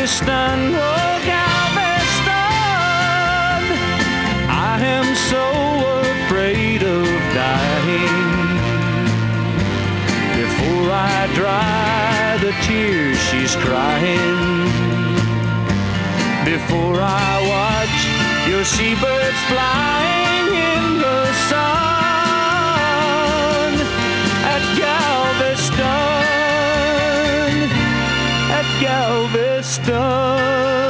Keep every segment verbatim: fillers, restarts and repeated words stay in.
Galveston, oh Galveston, I am so afraid of dying. Before I dry the tears she's crying, before I watch your seabirds flying in the sun at Galveston, at Galveston.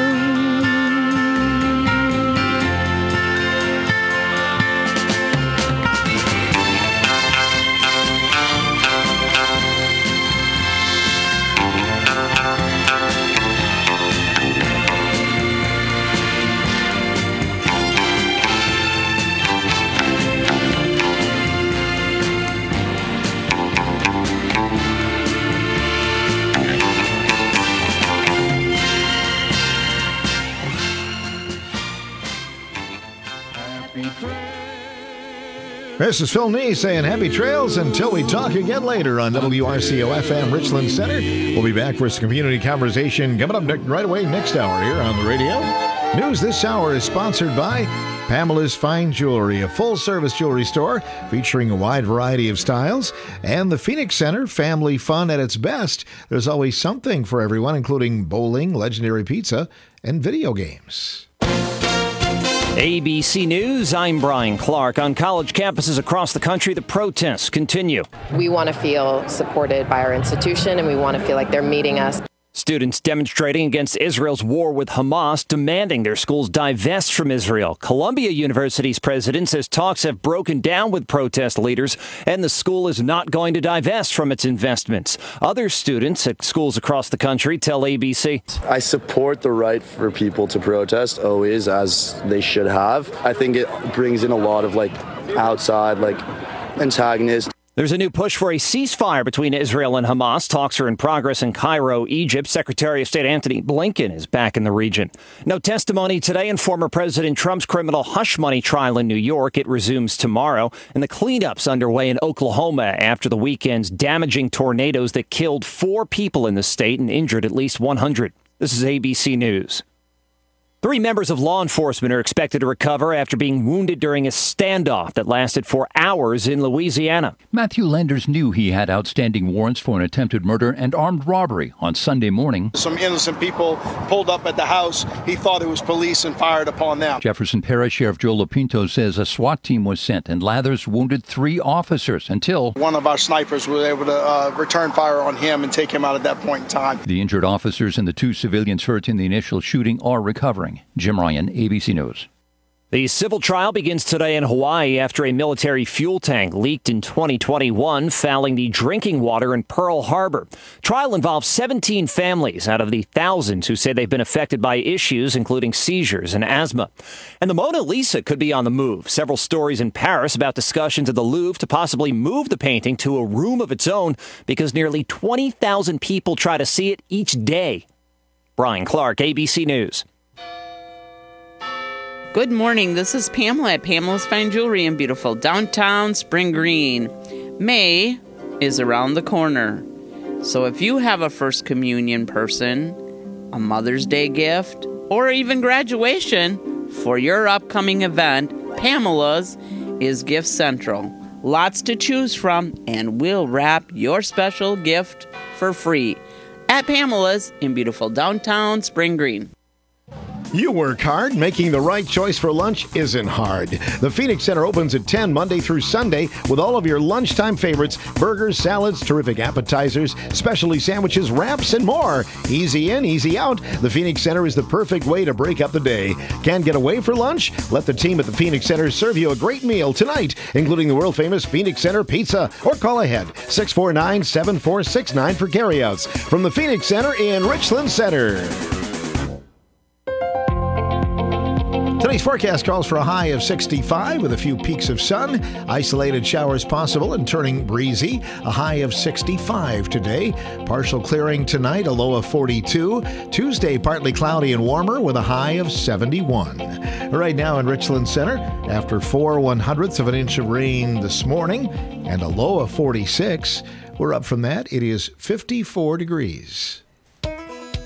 This is Phil Nee saying happy trails until we talk again later on W R C O F M Richland Center. We'll be back for some community conversation coming up right away next hour here on the radio. News this hour is sponsored by Pamela's Fine Jewelry, a full-service jewelry store featuring a wide variety of styles, and the Phoenix Center, family fun at its best. There's always something for everyone, including bowling, legendary pizza, and video games. A B C News, I'm Brian Clark. On college campuses across the country, the protests continue. We want to feel supported by our institution, and we want to feel like they're meeting us. Students demonstrating against Israel's war with Hamas, demanding their schools divest from Israel. Columbia University's president says talks have broken down with protest leaders, and the school is not going to divest from its investments. Other students at schools across the country tell A B C. I support the right for people to protest, always, as they should have. I think it brings in a lot of, like, outside, like, antagonists. There's a new push for a ceasefire between Israel and Hamas. Talks are in progress in Cairo, Egypt. Secretary of State Antony Blinken is back in the region. No testimony today in former President Trump's criminal hush money trial in New York. It resumes tomorrow. And the cleanups underway in Oklahoma after the weekend's damaging tornadoes that killed four people in the state and injured at least one hundred. This is A B C News. Three members of law enforcement are expected to recover after being wounded during a standoff that lasted for hours in Louisiana. Matthew Landers knew he had outstanding warrants for an attempted murder and armed robbery on Sunday morning. Some innocent people pulled up at the house. He thought it was police and fired upon them. Jefferson Parish Sheriff Joe Lapinto says a SWAT team was sent and Lathers wounded three officers until one of our snipers was able to uh, return fire on him and take him out at that point in time. The injured officers and the two civilians hurt in the initial shooting are recovering. Jim Ryan, A B C News. The civil trial begins today in Hawaii after a military fuel tank leaked in twenty twenty-one, fouling the drinking water in Pearl Harbor. Trial involves seventeen families out of the thousands who say they've been affected by issues, including seizures and asthma. And the Mona Lisa could be on the move. Several stories in Paris about discussions at the Louvre to possibly move the painting to a room of its own because nearly twenty thousand people try to see it each day. Brian Clark, A B C News. Good morning. This is Pamela at Pamela's Fine Jewelry in beautiful downtown Spring Green. May is around the corner. So if you have a First Communion person, a Mother's Day gift, or even graduation for your upcoming event, Pamela's is Gift Central. Lots to choose from, and we'll wrap your special gift for free at Pamela's in beautiful downtown Spring Green. You work hard. Making the right choice for lunch isn't hard. The Phoenix Center opens at ten Monday through Sunday with all of your lunchtime favorites, burgers, salads, terrific appetizers, specialty sandwiches, wraps, and more. Easy in, easy out. The Phoenix Center is the perfect way to break up the day. Can't get away for lunch? Let the team at the Phoenix Center serve you a great meal tonight, including the world-famous Phoenix Center Pizza. Or call ahead, six four nine, seven four six nine for carryouts. From the Phoenix Center in Richland Center. Today's forecast calls for a high of sixty-five with a few peaks of sun. Isolated showers possible and turning breezy. A high of sixty-five today. Partial clearing tonight, a low of forty-two. Tuesday, partly cloudy and warmer with a high of seventy-one. Right now in Richland Center, after four one-hundredths of an inch of rain this morning and a low of forty-six. We're up from that. It is fifty-four degrees.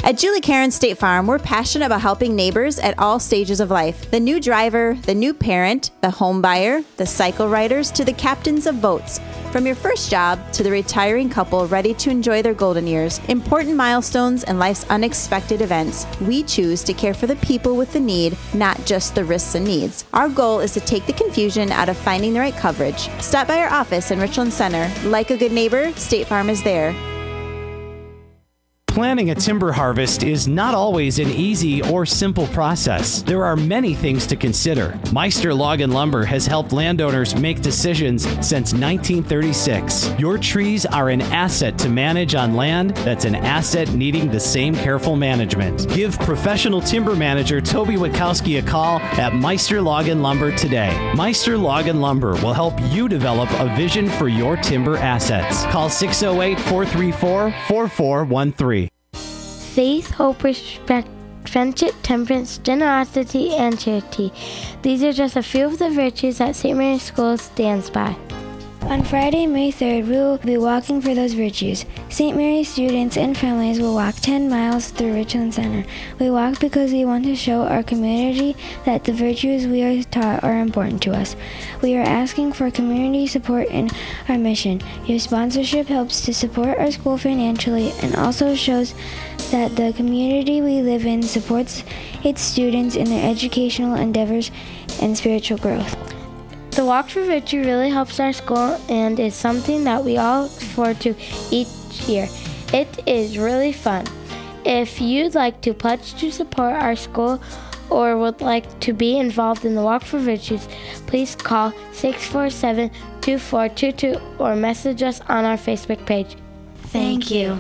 At Julie Karen State Farm, we're passionate about helping neighbors at all stages of life. The new driver, the new parent, the home buyer, the cycle riders, to the captains of boats. From your first job to the retiring couple ready to enjoy their golden years, important milestones and life's unexpected events, we choose to care for the people with the need, not just the risks and needs. Our goal is to take the confusion out of finding the right coverage. Stop by our office in Richland Center. Like a good neighbor, State Farm is there. Planning a timber harvest is not always an easy or simple process. There are many things to consider. Meister Log and Lumber has helped landowners make decisions since nineteen thirty-six. Your trees are an asset to manage on land that's an asset needing the same careful management. Give professional timber manager Toby Witkowski a call at Meister Log and Lumber today. Meister Log and Lumber will help you develop a vision for your timber assets. Call six oh eight, four three four, four four one three. Faith, hope, respect, friendship, temperance, generosity, and charity. These are just a few of the virtues that Saint Mary's School stands by. On Friday, May third, we will be walking for those virtues. Saint Mary's students and families will walk ten miles through Richland Center. We walk because we want to show our community that the virtues we are taught are important to us. We are asking for community support in our mission. Your sponsorship helps to support our school financially and also shows that the community we live in supports its students in their educational endeavors and spiritual growth. The Walk for Virtue really helps our school and is something that we all look forward to each year. It is really fun. If you'd like to pledge to support our school or would like to be involved in the Walk for Virtues, please call six four seven, two four two two or message us on our Facebook page. Thank you.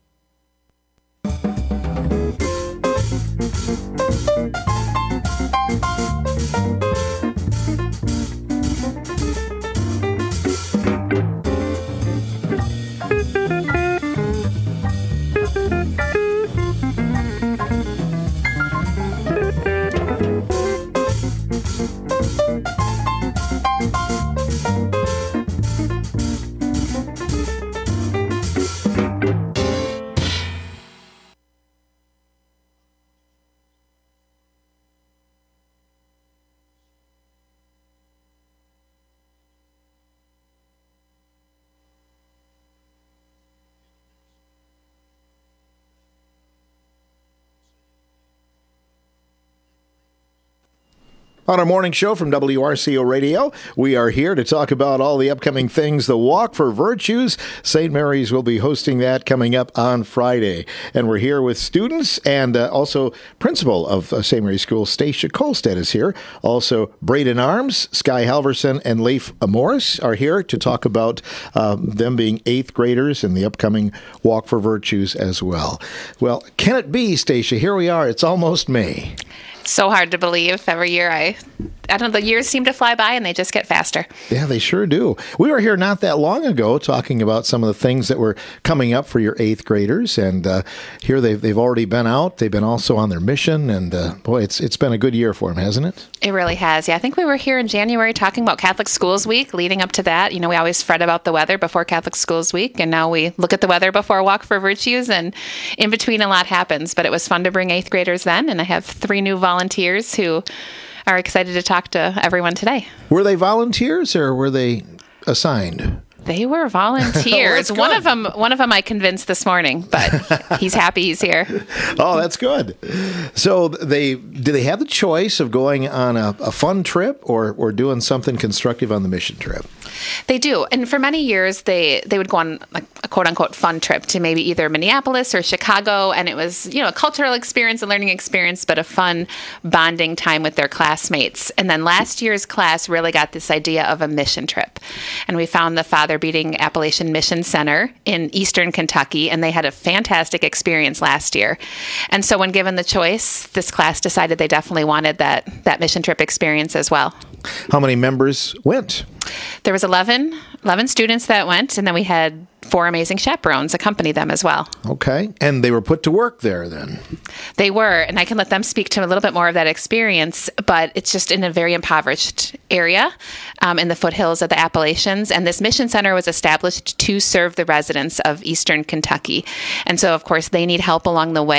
On our morning show from W R C O Radio, we are here to talk about all the upcoming things. The Walk for Virtues, Saint Mary's will be hosting that coming up on Friday. And we're here with students and uh, also principal of uh, Saint Mary's School, Stacia Kolstad is here. Also, Braden Arms, Sky Halverson, and Leif Morris are here to talk about uh, them being eighth graders and the upcoming Walk for Virtues as well. Well, can it be, Stacia? Here we are. It's almost May. So hard to believe. Every year I, I don't know, the years seem to fly by and they just get faster. Yeah, they sure do. We were here not that long ago talking about some of the things that were coming up for your eighth graders. And uh, here they've, they've already been out. They've been also on their mission. And uh, boy, it's it's been a good year for them, hasn't it? It really has. Yeah, I think we were here in January talking about Catholic Schools Week. Leading up to that, you know, we always fret about the weather before Catholic Schools Week. And now we look at the weather before Walk for Virtues. And in between, a lot happens. But it was fun to bring eighth graders then. And I have three new volunteers who are excited to talk to everyone today. Were they volunteers or were they assigned? They were volunteers. Oh, one of them, one of them, I convinced this morning, but he's happy he's here. Oh, that's good. So they do they have the choice of going on a, a fun trip or or doing something constructive on the mission trip? They do, and for many years they they would go on like a quote unquote fun trip to maybe either Minneapolis or Chicago, and it was you know a cultural experience, a learning experience, but a fun bonding time with their classmates. And then last year's class really got this idea of a mission trip, and we found the Father Beating Appalachian Mission Center in Eastern Kentucky, and they had a fantastic experience last year. And so when given the choice, this class decided they definitely wanted that that mission trip experience as well. How many members went? There was eleven, eleven students that went, and then we had four amazing chaperones accompany them as well. Okay. And they were put to work there then? They were, and I can let them speak to a little bit more of that experience, but it's just in a very impoverished area um, in the foothills of the Appalachians. And this mission center was established to serve the residents of Eastern Kentucky. And so, of course, they need help along the way.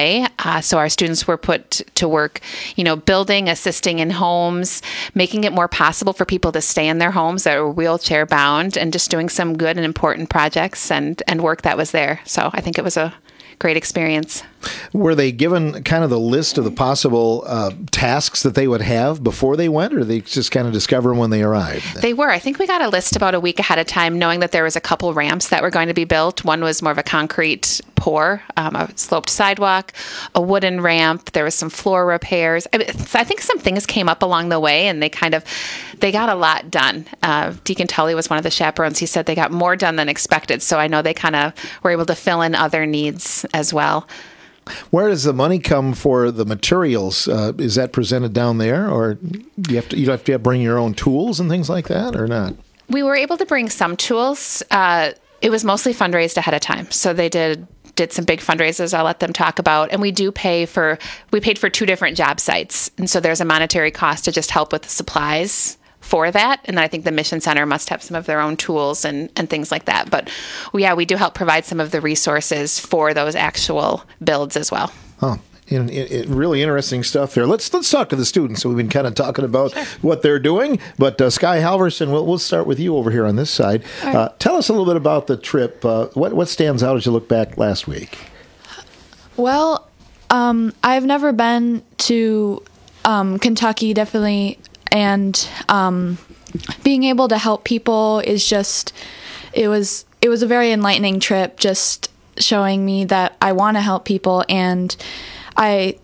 Uh, so our students were put to work, you know, building, assisting in homes, making it more possible for people to stay in their homes that were wheelchair bound, and just doing some good and important projects and, and work that was there. So I think it was a great experience. Were they given kind of the list of the possible uh, tasks that they would have before they went, or did they just kind of discover them when they arrived? They were. I think we got a list about a week ahead of time, knowing that there was a couple ramps that were going to be built. One was more of a concrete pour, um, a sloped sidewalk, a wooden ramp. There was some floor repairs. I, mean, I think some things came up along the way, and they kind of, they got a lot done. Uh, Deacon Tully was one of the chaperones. He said they got more done than expected. So I know they kind of were able to fill in other needs as well. Where does the money come for the materials? Uh, is that presented down there, or do you have to you have to bring your own tools and things like that, or not? We were able to bring some tools. Uh, it was mostly fundraised ahead of time, so they did did some big fundraisers I'll let them talk about. And we do pay for we paid for two different job sites, and so there's a monetary cost to just help with the supplies for that. And then I think the Mission Center must have some of their own tools and, and things like that. But yeah, we do help provide some of the resources for those actual builds as well. Oh, in, in, in really interesting stuff there. Let's let's talk to the students. So we've been kind of talking about sure. what they're doing. But uh, Sky Halverson, we'll, we'll start with you over here on this side. Right. Uh, tell us a little bit about the trip. Uh, what, what stands out as you look back last week? Well, um, I've never been to um, Kentucky, definitely. And um, being able to help people is just, it was it was a very enlightening trip, just showing me that I want to help people. And I,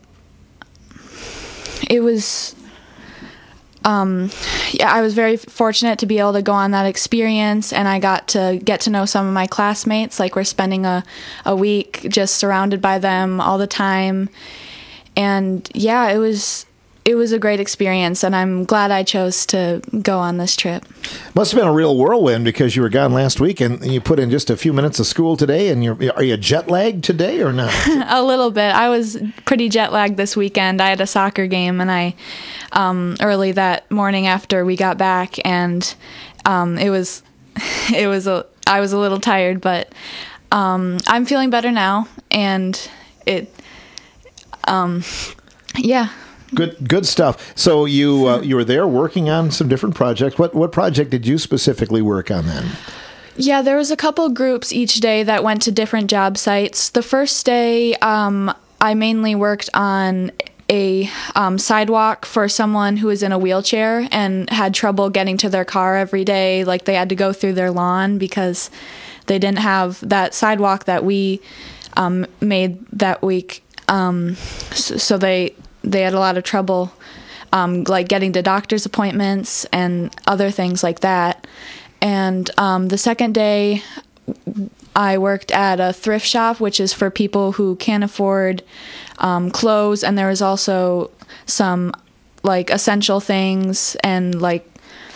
it was, um, yeah, I was very fortunate to be able to go on that experience. And I got to get to know some of my classmates. Like, we're spending a, a week just surrounded by them all the time. And yeah, it was... It was a great experience, and I'm glad I chose to go on this trip. Must have been a real whirlwind, because you were gone last week, and you put in just a few minutes of school today. And you're, are you jet lagged today or not? A little bit. I was pretty jet lagged this weekend. I had a soccer game, and I um, early that morning after we got back, and um, it was it was a I was a little tired, but um, I'm feeling better now, and it um, yeah. Good, good stuff. So you uh, you were there working on some different projects. What what project did you specifically work on then? Yeah, there was a couple groups each day that went to different job sites. The first day, um, I mainly worked on a um, sidewalk for someone who was in a wheelchair and had trouble getting to their car every day. Like, they had to go through their lawn because they didn't have that sidewalk that we um, made that week. Um, so, so they. They had a lot of trouble, um, like getting to doctor's appointments and other things like that. And um, the second day, I worked at a thrift shop, which is for people who can't afford um, clothes. And there was also some like essential things and like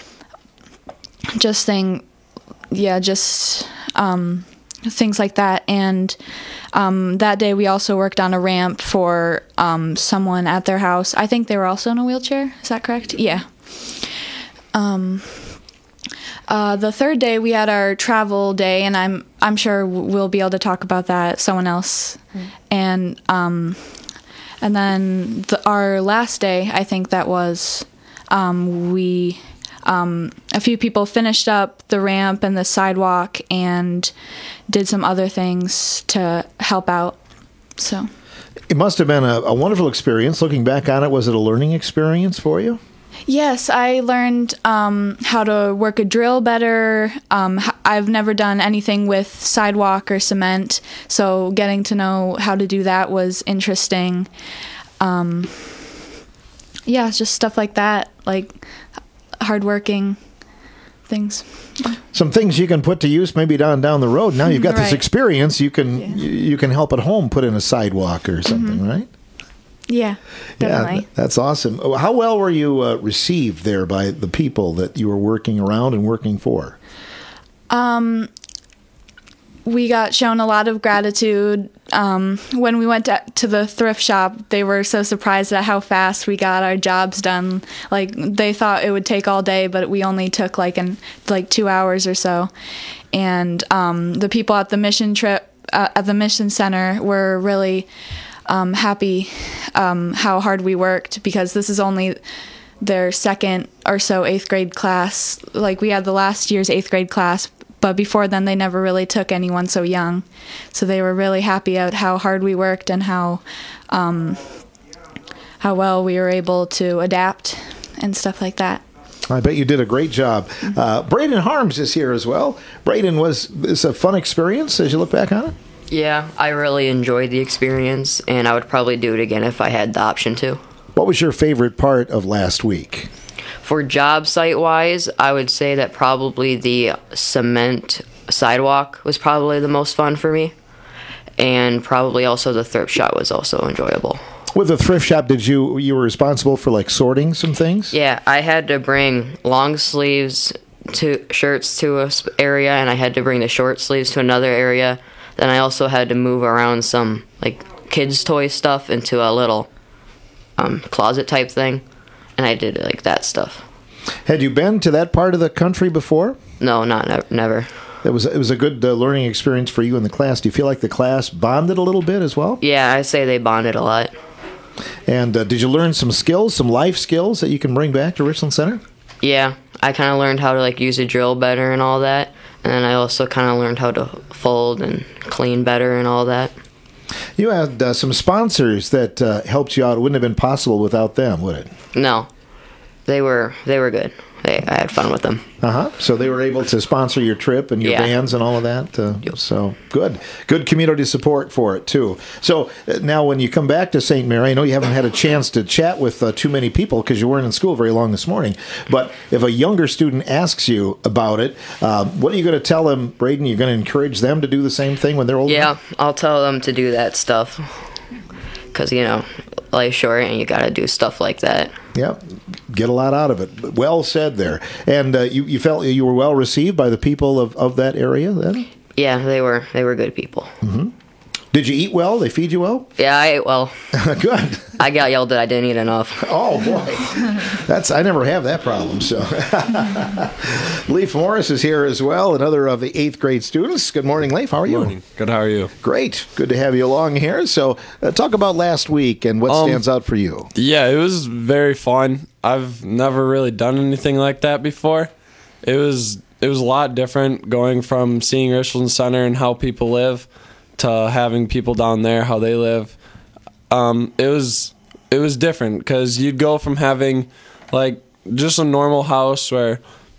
just thing, yeah, just um, things like that. And Um, that day we also worked on a ramp for um, someone at their house. I think they were also in a wheelchair. Is that correct? Yeah. Um, uh, the third day we had our travel day, and I'm I'm sure we'll be able to talk about that. Someone else, mm. and um, and then the, our last day, I think that was um, we. Um, a few people finished up the ramp and the sidewalk and did some other things to help out. So it must have been a, a wonderful experience. Looking back on it, was it a learning experience for you? Yes, I learned um, how to work a drill better. Um, I've never done anything with sidewalk or cement, so getting to know how to do that was interesting. Um, yeah, just stuff like that, like hardworking things. Some things you can put to use maybe down down the road. Now you've got right. this experience, you can yeah. you, you can help at home put in a sidewalk or something, mm-hmm. right? Yeah, definitely. Yeah, that's awesome. How well were you uh, received there by the people that you were working around and working for? Um, we got shown a lot of gratitude. Um, when we went to, to the thrift shop, they were so surprised at how fast we got our jobs done. Like, they thought it would take all day, but we only took like in like two hours or so. And um, the people at the mission trip uh, at the mission center were really um, happy um, how hard we worked, because this is only their second or so eighth grade class. Like, we had the last year's eighth grade class, but before then they never really took anyone so young. So they were really happy at how hard we worked and how um, how well we were able to adapt and stuff like that. I bet you did a great job. Uh, Braden Harms is here as well. Braden, was this a fun experience as you look back on it? Yeah, I really enjoyed the experience, and I would probably do it again if I had the option to. What was your favorite part of last week? For job site-wise, I would say that probably the cement sidewalk was probably the most fun for me, and probably also the thrift shop was also enjoyable. With the thrift shop, did you you were responsible for like sorting some things? Yeah, I had to bring long sleeves to shirts to a area, and I had to bring the short sleeves to another area. Then I also had to move around some like kids' toy stuff into a little um, closet type thing, and I did like that stuff. Had you been to that part of the country before? No, not ne- never. It was it was a good uh, learning experience for you in the class. Do you feel like the class bonded a little bit as well? Yeah, I say they bonded a lot. And uh, did you learn some skills, some life skills that you can bring back to Richland Center? Yeah, I kind of learned how to like use a drill better and all that, and then I also kind of learned how to fold and clean better and all that. You had uh, some sponsors that uh, helped you out. It wouldn't have been possible without them, would it? No, they were they were good. They, I had fun with them. Uh-huh. So they were able to sponsor your trip and your Yeah. bands and all of that. Uh, yep. So good. Good community support for it, too. So uh, now when you come back to Saint Mary, I know you haven't had a chance to chat with uh, too many people because you weren't in school very long this morning. But if a younger student asks you about it, uh, what are you going to tell them, Braden? You're going to encourage them to do the same thing when they're older? Yeah, I'll tell them to do that stuff. Because, you know, life's short and you got to do stuff like that. Yeah, get a lot out of it. Well said there. And uh, you, you felt you were well received by the people of, of that area then? Yeah, they were they were good people. Mm-hmm. Did you eat well? They feed you well? Yeah, I ate well. Good. I got yelled that I didn't eat enough. Oh, boy. That's I never have that problem. So, Leif Morris is here as well, another of the eighth grade students. Good morning, Leif. How are you? Good morning. Good. How are you? Great. Good to have you along here. So, uh, talk about last week and what Um, stands out for you. Yeah, it was very fun. I've never really done anything like that before. It was it was a lot different going from seeing Richland Center and how people live to having people down there how they live. Um, it was it was different because you'd go from having like just a normal house where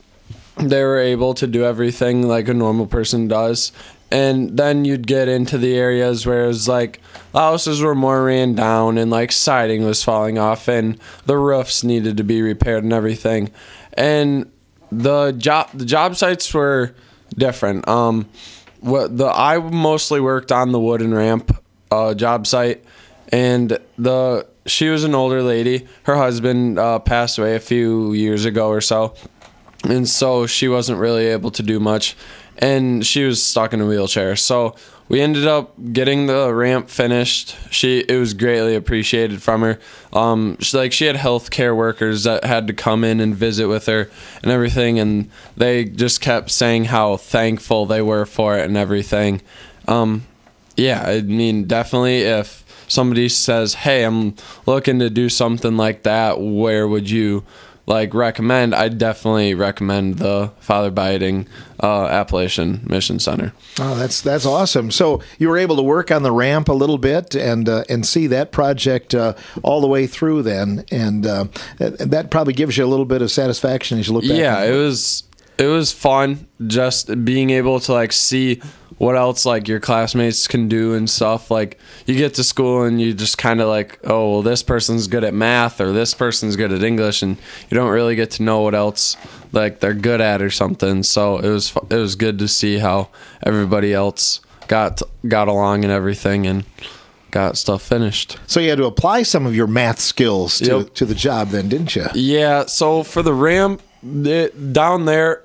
they were able to do everything like a normal person does, and then you'd get into the areas where it was like houses were more ran down and like siding was falling off and the roofs needed to be repaired and everything. And the job the job sites were different. Um, what the I mostly worked on the wooden ramp uh, job site, and the she was an older lady. Her husband uh, passed away a few years ago or so, and so she wasn't really able to do much, and she was stuck in a wheelchair. So we ended up getting the ramp finished. She it was greatly appreciated from her. Um, she, like she had healthcare workers that had to come in and visit with her and everything, and they just kept saying how thankful they were for it and everything. Um, yeah, I mean, definitely if somebody says, "Hey, I'm looking to do something like that, where would you like recommend?" I definitely recommend the Father Biding uh, Appalachian Mission Center. Oh, that's that's awesome. So you were able to work on the ramp a little bit and uh, and see that project uh, all the way through then, and uh, that probably gives you a little bit of satisfaction as you look back. Yeah, on it. it was it was fun just being able to like see what else like your classmates can do and stuff. Like you get to school and you just kind of like, oh, well, this person's good at math or this person's good at English, and you don't really get to know what else like they're good at or something. So it was it was good to see how everybody else got got along and everything and got stuff finished. So you had to apply some of your math skills to Yep. to the job then, didn't you? Yeah. So for the ramp it, down there.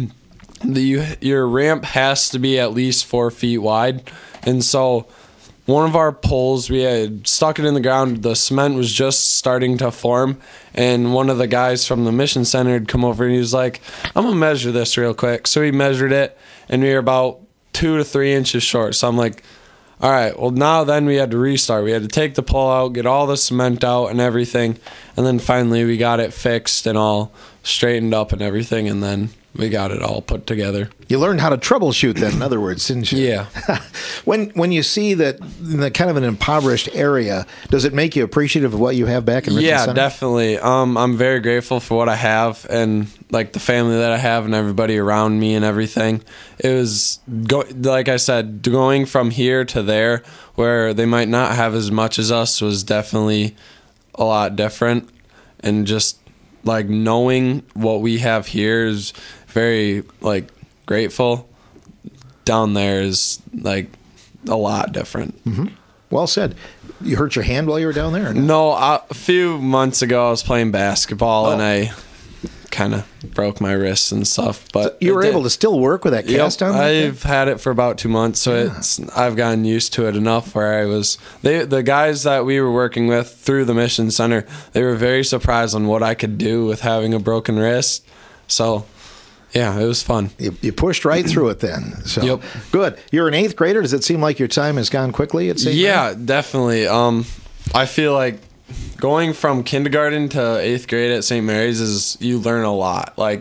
The, you, your ramp has to be at least four feet wide, and so one of our poles, we had stuck it in the ground. The cement was just starting to form, and one of the guys from the mission center had come over and he was like, "I'm gonna measure this real quick." So he measured it, and we were about two to three inches short. So I'm like, all right, well, now then we had to restart. We had to take the pole out, get all the cement out and everything. And then finally we got it fixed and all straightened up and everything. And then we got it all put together. You learned how to troubleshoot then, in other words, didn't you? Yeah. when when you see that in the kind of an impoverished area, does it make you appreciative of what you have back in Richland Yeah, Center? definitely. Um, I'm very grateful for what I have and like the family that I have and everybody around me and everything. It was, go, like I said, going from here to there where they might not have as much as us was definitely a lot different. And just like knowing what we have here is very like grateful. Down there is like a lot different. Mm-hmm. Well said. You hurt your hand while you were down there? Or no, no I, a few months ago I was playing basketball oh. and I kind of broke my wrists and stuff. But so you were able to still work with that cast yep, on? I've had it for about two months, so yeah. it's I've gotten used to it enough where I was. They the guys that we were working with through the Mission Center, they were very surprised on what I could do with having a broken wrist. So. Yeah, it was fun. You, you pushed right through it then. So yep. Good. You're an eighth grader. Does it seem like your time has gone quickly at Saint Yeah, Mary? definitely. Um, I feel like going from kindergarten to eighth grade at Saint Mary's is you learn a lot. Like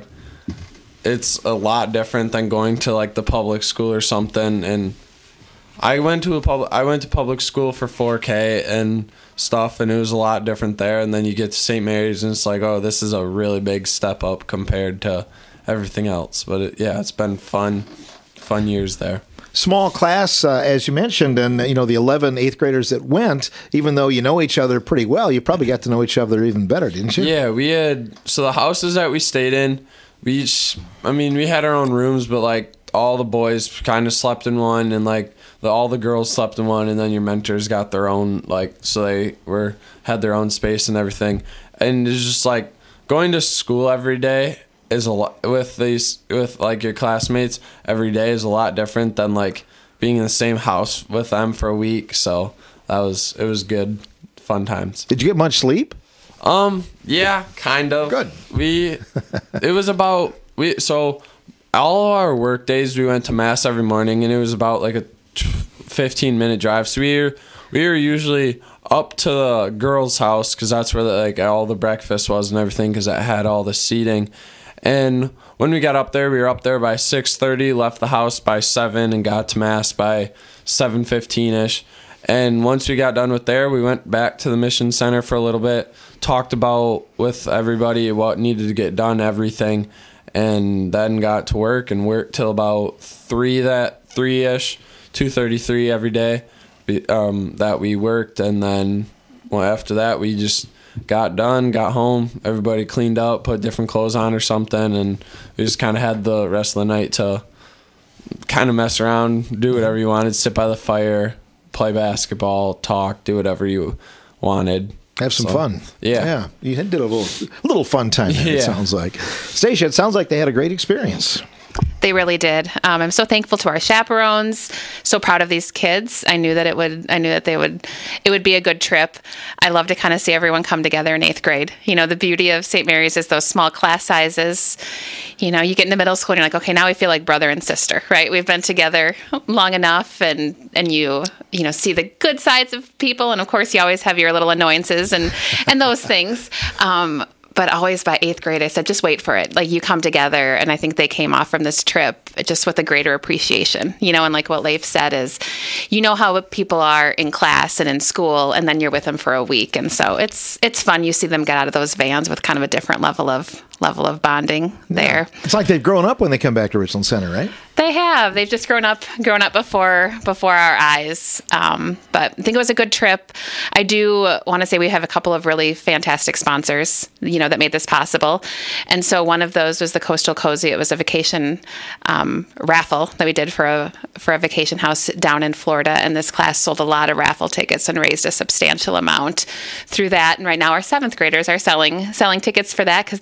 it's a lot different than going to like the public school or something. And I went to a public. I went to public school for four K and stuff, and it was a lot different there. And then you get to Saint Mary's, and it's like, oh, this is a really big step up compared to everything else. But it, yeah, it's been fun, fun years there. Small class, uh, as you mentioned, and you know the eleven eighth graders that went. Even though you know each other pretty well, you probably got to know each other even better, didn't you? Yeah, we had so the houses that we stayed in. We each, I mean, we had our own rooms, but like all the boys kind of slept in one, and like the, all the girls slept in one, and then your mentors got their own, like so they were had their own space and everything. And it's just like going to school every day. Is a lot with these with like your classmates every day is a lot different than like being in the same house with them for a week. So that was it was good, fun times. Did you get much sleep? Um, yeah, kind of. Good. We it was about we so all of our work days we went to mass every morning, and it was about like a fifteen minute drive. So we were we were usually up to the girls' house because that's where the, like all the breakfast was and everything because it had all the seating. And when we got up there, we were up there by six thirty, left the house by seven, and got to mass by seven fifteen-ish. And once we got done with there, we went back to the Mission Center for a little bit, talked about with everybody what needed to get done, everything, and then got to work and worked till about three that three-ish, two thirty-three every day um, that we worked. And then well, after that, we just got done, got home, everybody cleaned up, put different clothes on or something, and we just kind of had the rest of the night to kind of mess around, do whatever you wanted, sit by the fire, play basketball, talk, do whatever you wanted. Have some so, fun. Yeah. Yeah. You did a little a little fun time there, yeah. It sounds like. Stacia, it sounds like they had a great experience. They really did. Um, I'm so thankful to our chaperones. So proud of these kids. I knew that it would. I knew that they would. It would be a good trip. I love to kind of see everyone come together in eighth grade. You know, the beauty of Saint Mary's is those small class sizes. You know, you get into middle school and you're like, okay, now we feel like brother and sister, right? We've been together long enough, and and you you know see the good sides of people, and of course you always have your little annoyances and and those things. Um, But always by eighth grade, I said, just wait for it. Like, you come together. And I think they came off from this trip just with a greater appreciation, you know, and like what Leif said is, you know how people are in class and in school, and then you're with them for a week. And so it's it's fun. You see them get out of those vans with kind of a different level of level of bonding there. Yeah. It's like they've grown up when they come back to Richland Center, right? They have. They've just grown up, grown up before before our eyes. Um, but I think it was a good trip. I do want to say we have a couple of really fantastic sponsors, you know, that made this possible. And so one of those was the Coastal Cozy. It was a vacation um, raffle that we did for a for a vacation house down in Florida. And this class sold a lot of raffle tickets and raised a substantial amount through that. And right now our seventh graders are selling selling tickets for that because they're raising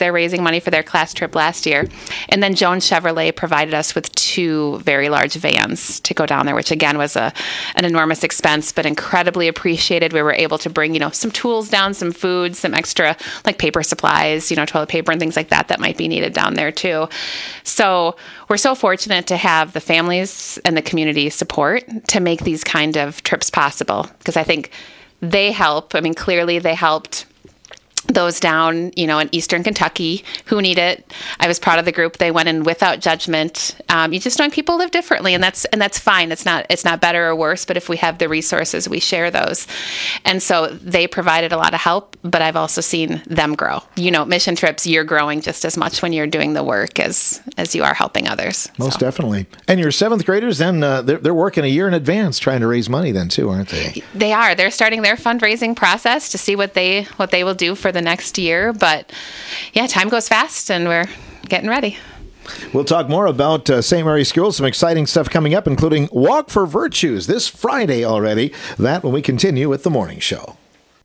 raising money for their class trip last year. And then Jones Chevrolet provided us with two very large vans to go down there, which again was a an enormous expense, but incredibly appreciated. We were able to bring, you know, some tools down, some food, some extra like paper supplies, you know, toilet paper and things like that that might be needed down there too. So we're so fortunate to have the families and the community support to make these kind of trips possible, because I think they help. I mean, clearly they helped those down, you know, in Eastern Kentucky who need it. I was proud of the group. They went in without judgment. Um, you just know people live differently, and that's and that's fine. It's not it's not better or worse, but if we have the resources, we share those. And so they provided a lot of help, but I've also seen them grow. You know, mission trips, you're growing just as much when you're doing the work as as you are helping others. Most so. definitely. And your seventh graders, then uh, they're, they're working a year in advance trying to raise money then too, aren't they? They are. They're starting their fundraising process to see what they what they will do for the next year. But yeah, time goes fast and we're getting ready. We'll talk more about uh, Saint Mary's School, some exciting stuff coming up, including Walk for Virtues this Friday already. That when we continue with the morning show.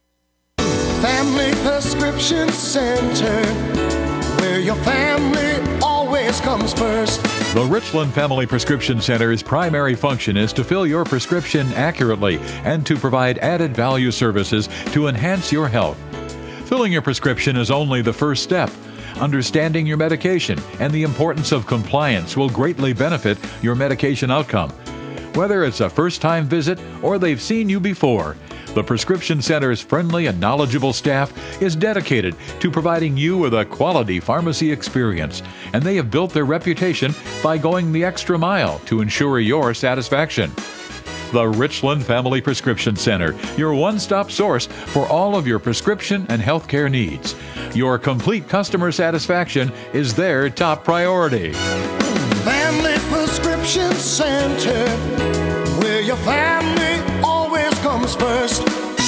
Family Prescription Center, where your family always comes first. The Richland Family Prescription Center's primary function is to fill your prescription accurately and to provide added value services to enhance your health. Filling your prescription is only the first step. Understanding your medication and the importance of compliance will greatly benefit your medication outcome. Whether it's a first-time visit or they've seen you before, the Prescription Center's friendly and knowledgeable staff is dedicated to providing you with a quality pharmacy experience, and they have built their reputation by going the extra mile to ensure your satisfaction. The Richland Family Prescription Center, your one-stop source for all of your prescription and healthcare needs. Your complete customer satisfaction is their top priority. Family Prescription Center, where your family always comes first.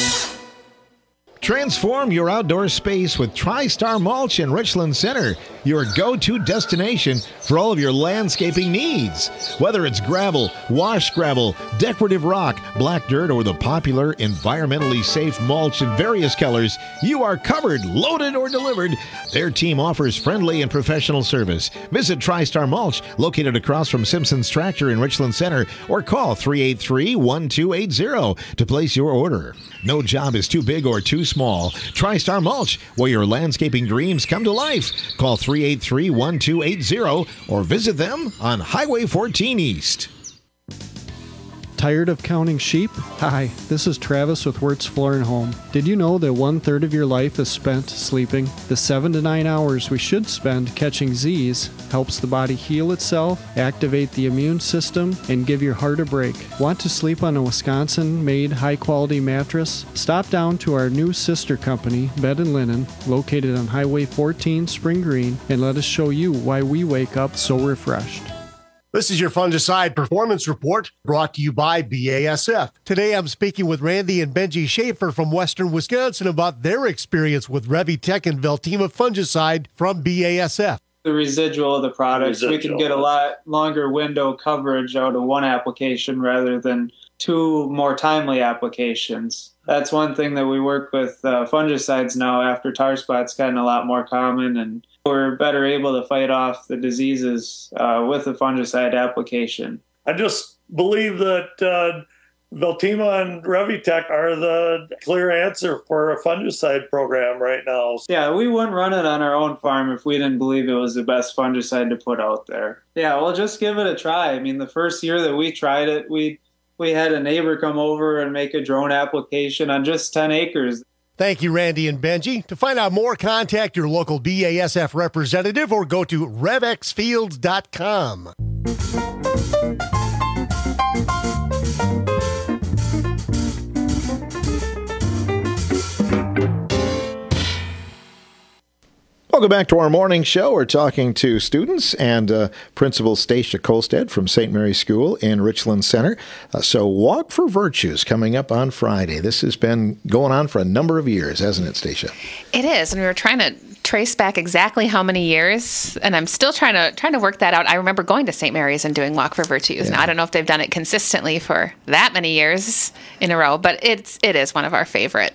Transform your outdoor space with TriStar Mulch in Richland Center, your go-to destination for all of your landscaping needs. Whether it's gravel, wash gravel, decorative rock, black dirt, or the popular environmentally safe mulch in various colors, you are covered, loaded, or delivered. Their team offers friendly and professional service. Visit TriStar Mulch, located across from Simpson's Tractor in Richland Center, or call three eight three, one two eight zero to place your order. No job is too big or too small. TriStar Mulch, where your landscaping dreams come to life. Call three eight three, one two eight zero or visit them on Highway fourteen East. Tired of counting sheep? Hi, this is Travis with Wirtz Floor and Home. Did you know that one third of your life is spent sleeping? The seven to nine hours we should spend catching Z's helps the body heal itself, activate the immune system, and give your heart a break. Want to sleep on a Wisconsin-made high-quality mattress? Stop down to our new sister company, Bed and Linen, located on Highway fourteen Spring Green, and let us show you why we wake up so refreshed. This is your Fungicide Performance Report, brought to you by B A S F. Today I'm speaking with Randy and Benji Schaefer from Western Wisconsin about their experience with Revitec and Veltima Fungicide from B A S F. The residual of the products, we can get a lot longer window coverage out of one application rather than two more timely applications. That's one thing that we work with uh, fungicides now after tar spot's gotten a lot more common, and we're better able to fight off the diseases uh, with a fungicide application. I just believe that uh, Veltima and Revitec are the clear answer for a fungicide program right now. Yeah, we wouldn't run it on our own farm if we didn't believe it was the best fungicide to put out there. Yeah, well, just give it a try. I mean, the first year that we tried it, we we had a neighbor come over and make a drone application on just ten acres. Thank you, Randy and Benji. To find out more, contact your local B A S F representative or go to rev x fields dot com. Welcome back to our morning show. We're talking to students and uh, Principal Stacia Kolstad from Saint Mary's School in Richland Center. Uh, so Walk for Virtues coming up on Friday. This has been going on for a number of years, hasn't it, Stacia? It is, and we were trying to trace back exactly how many years, and I'm still trying to trying to work that out. I remember going to Saint Mary's and doing Walk for Virtues. Yeah. Now, I don't know if they've done it consistently for that many years in a row, but it's it is one of our favorite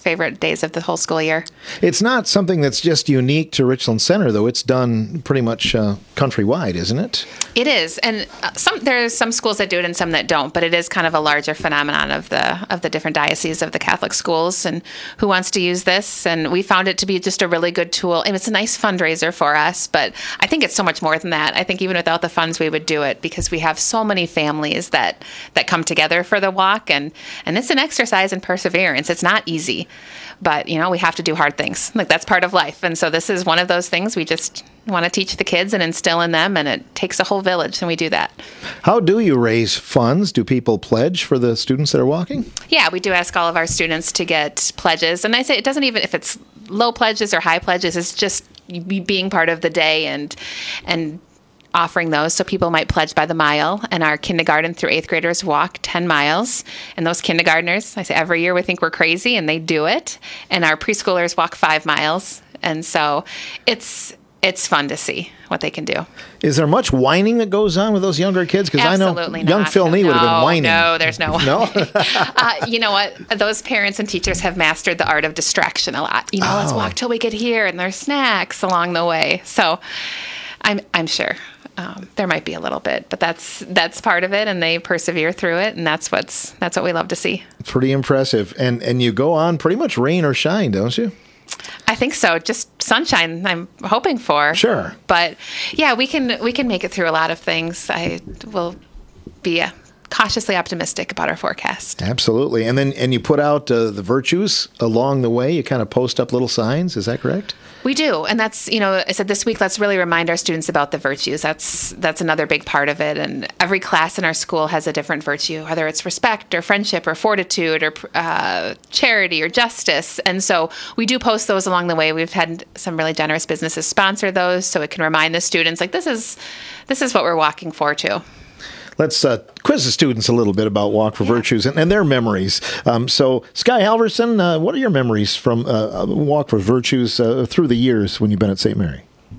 favorite days of the whole school year. It's not something that's just unique to Richland Center, though. It's done pretty much uh, countrywide, isn't it? It is, and uh, some there's some schools that do it and some that don't. But it is kind of a larger phenomenon of the of the different dioceses of the Catholic schools and who wants to use this. And we found it to be just a really good tool, and it's a nice fundraiser for us. But I think it's so much more than that. I think even without the funds, we would do it because we have so many families that that come together for the walk, and and it's an exercise in perseverance. It's not easy, but you know we have to do hard things. Like that's part of life, and so this is one of those things we just want to teach the kids and instill in them, and it takes a whole village, and we do that. How do you raise funds? Do people pledge for the students that are walking? Yeah, we do ask all of our students to get pledges, and I say it doesn't even if it's low pledges or high pledges. It's just being part of the day and and offering those. So people might pledge by the mile, and our kindergarten through eighth graders walk ten miles. And those kindergartners, I say every year we think we're crazy, and they do it. And our preschoolers walk five miles. And so it's it's fun to see what they can do. Is there much whining that goes on with those younger kids? Because I know Absolutely young not. Phil Nee would have been No, whining. No, there's no whining. No? uh, you know what? Those parents and teachers have mastered the art of distraction a lot. You know, Oh. let's walk till we get here, and there's snacks along the way. So I'm I'm sure um, there might be a little bit, but that's that's part of it, and they persevere through it, and that's what's that's what we love to see. Pretty impressive. And and you go on pretty much rain or shine, don't you? I think so. Just sunshine. I'm hoping for. Sure. But yeah, we can we can make it through a lot of things. I will be uh, cautiously optimistic about our forecast. Absolutely. And then and you put out uh, the virtues along the way. You kind of post up little signs. Is that correct? We do, and that's, you know, I said this week, let's really remind our students about the virtues. That's that's another big part of it, and every class in our school has a different virtue, whether it's respect or friendship or fortitude or uh, charity or justice, and so we do post those along the way. We've had some really generous businesses sponsor those, so it can remind the students, like, this is this is what we're walking for, too. Let's uh, quiz the students a little bit about Walk for Virtues and, and their memories. Um, so, Sky Halverson, uh, what are your memories from uh, Walk for Virtues uh, through the years when you've been at Saint Mary?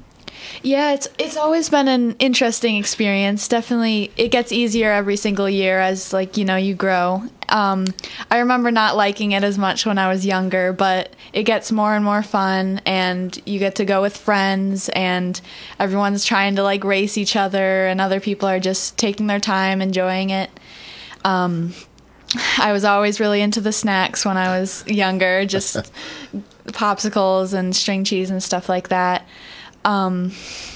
Yeah, it's it's always been an interesting experience. Definitely, it gets easier every single year as, like, you know, you grow. Um, I remember not liking it as much when I was younger, but it gets more and more fun, and you get to go with friends, and everyone's trying to, like, race each other, and other people are just taking their time, enjoying it. Um, I was always really into the snacks when I was younger, just popsicles and string cheese and stuff like that. Um,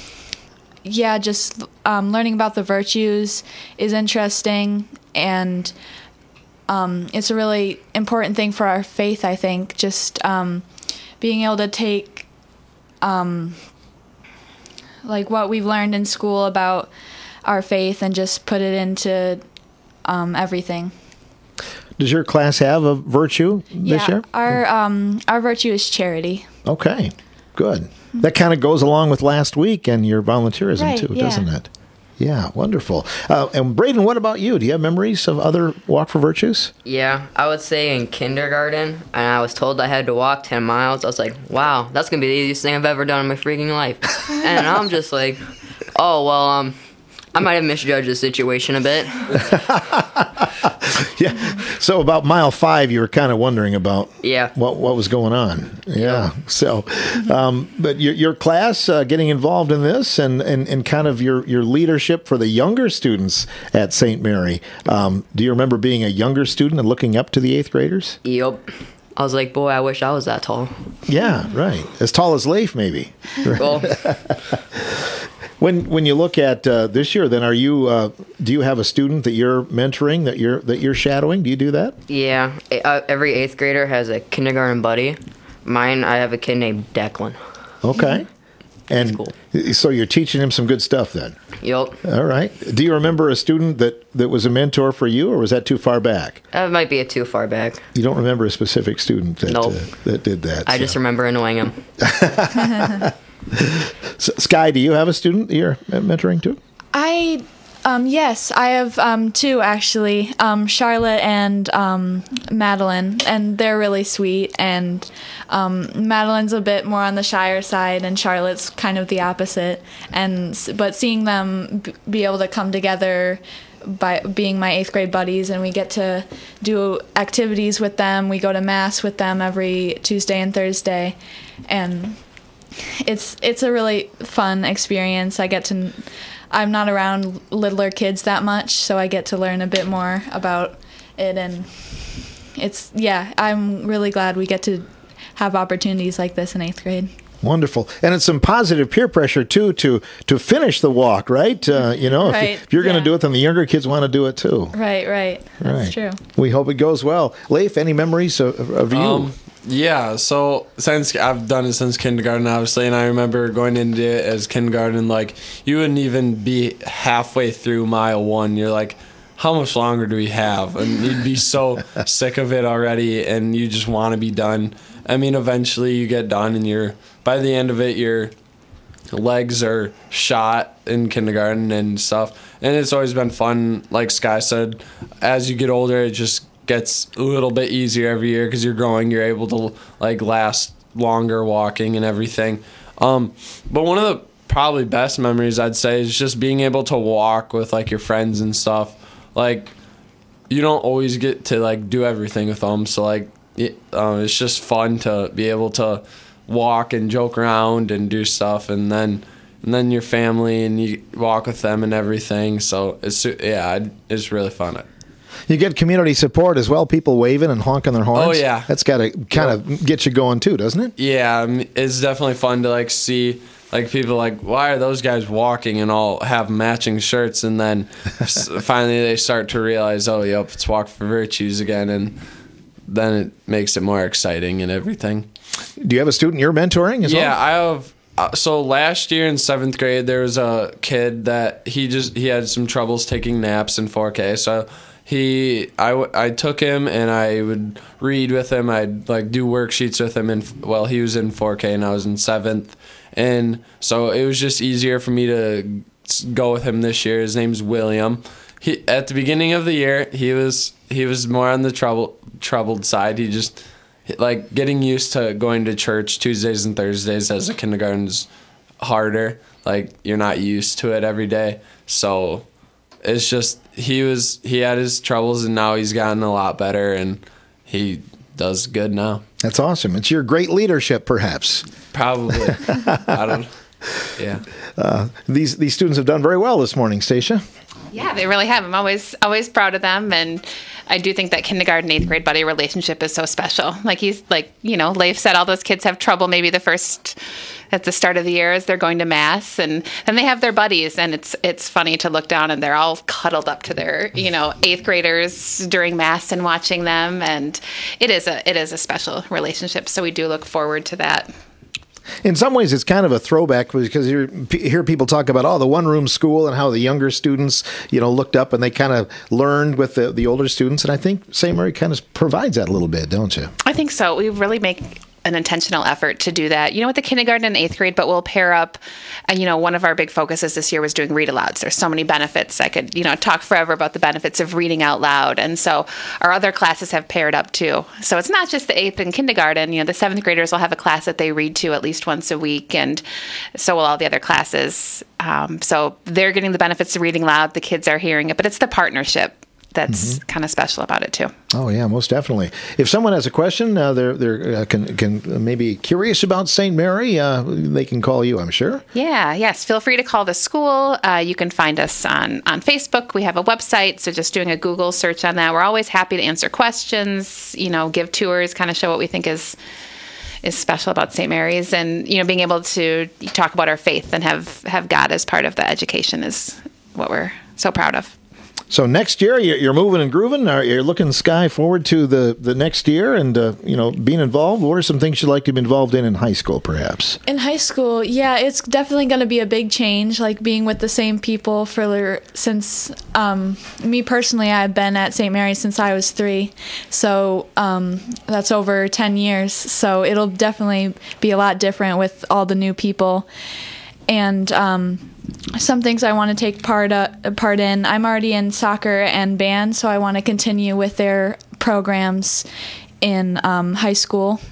yeah, just um, learning about the virtues is interesting, and um, it's a really important thing for our faith, I think, just um, being able to take um, like what we've learned in school about our faith and just put it into um, everything. Does your class have a virtue this yeah, year? our um, our virtue is charity. Okay, good. That kind of goes along with last week and your volunteerism, Right, too, yeah. doesn't it? Yeah, wonderful. Uh, and Braden, what about you? Do you have memories of other Walk for Virtues? Yeah, I would say in kindergarten, and I was told I had to walk ten miles. I was like, wow, that's going to be the easiest thing I've ever done in my freaking life. And I'm just like, oh, well, um, I might have misjudged the situation a bit. Yeah. So about mile five, you were kind of wondering about Yeah. what what was going on. Yeah. So, um, but your your class uh, getting involved in this and, and, and kind of your, your leadership for the younger students at Saint Mary. Um, do you remember being a younger student and looking up to the eighth graders? Yep. I was like, boy, I wish I was that tall. Yeah, right. As tall as Leif, maybe. Well, When when you look at uh, this year, then are you uh, do you have a student that you're mentoring that you're that you're shadowing? Do you do that? yeah, uh, every eighth grader has a kindergarten buddy. Mine, I have a kid named Declan. Okay. And so you're teaching him some good stuff then. Yep. All right. Do you remember a student that, that was a mentor for you, or was that too far back? That might be a too far back. You don't remember a specific student that Nope. uh, that did that. I so. just remember annoying him. So, Sky, do you have a student that you're mentoring too? I, um, yes, I have um, two actually, um, Charlotte and um, Madeline, and they're really sweet. And um, Madeline's a bit more on the shyer side, and Charlotte's kind of the opposite. And but seeing them b- be able to come together by being my eighth grade buddies, and we get to do activities with them. We go to mass with them every Tuesday and Thursday, and it's it's a really fun experience. I get to I'm not around littler kids that much, so I get to learn a bit more about it, and it's yeah, I'm really glad we get to have opportunities like this in eighth grade. Wonderful. And it's some positive peer pressure, too, to to finish the walk, right? Uh, you know, Right, if, if you're going to yeah. do it, then the younger kids want to do it, too. Right, right. That's Right. true. We hope it goes well. Leif, any memories of, of you? Um, yeah, so since I've done it since kindergarten, obviously, and I remember going into it as kindergarten, like, you wouldn't even be halfway through mile one. You're like, how much longer do we have? And you'd be so sick of it already, and you just want to be done. I mean, eventually you get done, and you're, by the end of it, your legs are shot in kindergarten and stuff. And it's always been fun. Like Sky said, as you get older, it just gets a little bit easier every year because you're growing. You're able to, like, last longer walking and everything. Um, but one of the probably best memories, I'd say, is just being able to walk with, like, your friends and stuff. Like, you don't always get to, like, do everything with them. So, like, it, uh, it's just fun to be able to walk and joke around and do stuff, and then and then your family, and you walk with them and everything. So it's yeah, it's really fun. You get community support as well, people waving and honking their horns. Oh, yeah. That's got to kind of get you going too, doesn't it? Yeah, I mean, it's definitely fun to, like, see, like, people like, why are those guys walking and all have matching shirts? And then s- finally they start to realize, oh, yep, it's Walk for Virtues again, and then it makes it more exciting and everything. Do you have a student you're mentoring as yeah, well? I have. Uh, so last year in seventh grade, there was a kid that he just he had some troubles taking naps in four K. So he, I, w- I took him and I would read with him. I'd, like, do worksheets with him. And well, he was in four K and I was in seventh, and so it was just easier for me to go with him this year. His name's William. He at the beginning of the year, he was he was more on the trouble troubled side. He just, like, getting used to going to church Tuesdays and Thursdays as a kindergarten's harder. Like, you're not used to it every day. So it's just, he was, he had his troubles, and now he's gotten a lot better, and he does good now. That's awesome. It's your great leadership, perhaps. Probably. I don't, yeah. Uh, these, these students have done very well this morning, Stacia. Yeah, they really have. I'm always always proud of them, and I do think that kindergarten, eighth grade buddy relationship is so special. Like he's like, you know, Leif said, all those kids have trouble maybe the first at the start of the year as they're going to mass, and then they have their buddies, and it's it's funny to look down and they're all cuddled up to their, you know, eighth graders during mass and watching them, and it is a it is a special relationship. So we do look forward to that. In some ways, it's kind of a throwback because you hear people talk about, oh, the one-room school and how the younger students, you know, looked up and they kind of learned with the, the older students. And I think Saint Mary kind of provides that a little bit, don't you? I think so. We really make an intentional effort to do that, you know, with the kindergarten and eighth grade, but we'll pair up, uh, you know, one of our big focuses this year was doing read alouds. There's so many benefits. I could, you know, talk forever about the benefits of reading out loud. And so our other classes have paired up too. So it's not just the eighth and kindergarten, you know, the seventh graders will have a class that they read to at least once a week. And so will all the other classes. Um, so they're getting the benefits of reading loud. The kids are hearing it, but it's the partnership that's mm-hmm. kind of special about it too. Oh yeah, most definitely. If someone has a question, uh, they're they're uh, can can maybe curious about Saint Mary, uh, they can call you, I'm sure. Yeah, yes. Feel free to call the school. Uh, you can find us on on Facebook. We have a website, so just doing a Google search on that. We're always happy to answer questions. You know, give tours, kind of show what we think is is special about Saint Mary's, and you know, being able to talk about our faith and have have God as part of the education is what we're so proud of. So next year, you're moving and grooving. You're looking Sky forward to the, the next year and, uh, you know, being involved. What are some things you'd like to be involved in in high school, perhaps? In high school, yeah, it's definitely going to be a big change, like being with the same people for since, um, me personally, I've been at Saint Mary's since I was three. So um, that's over ten years. So it'll definitely be a lot different with all the new people. And um, some things I want to take part uh, part in. I'm already in soccer and band, so I want to continue with their programs in um, high school.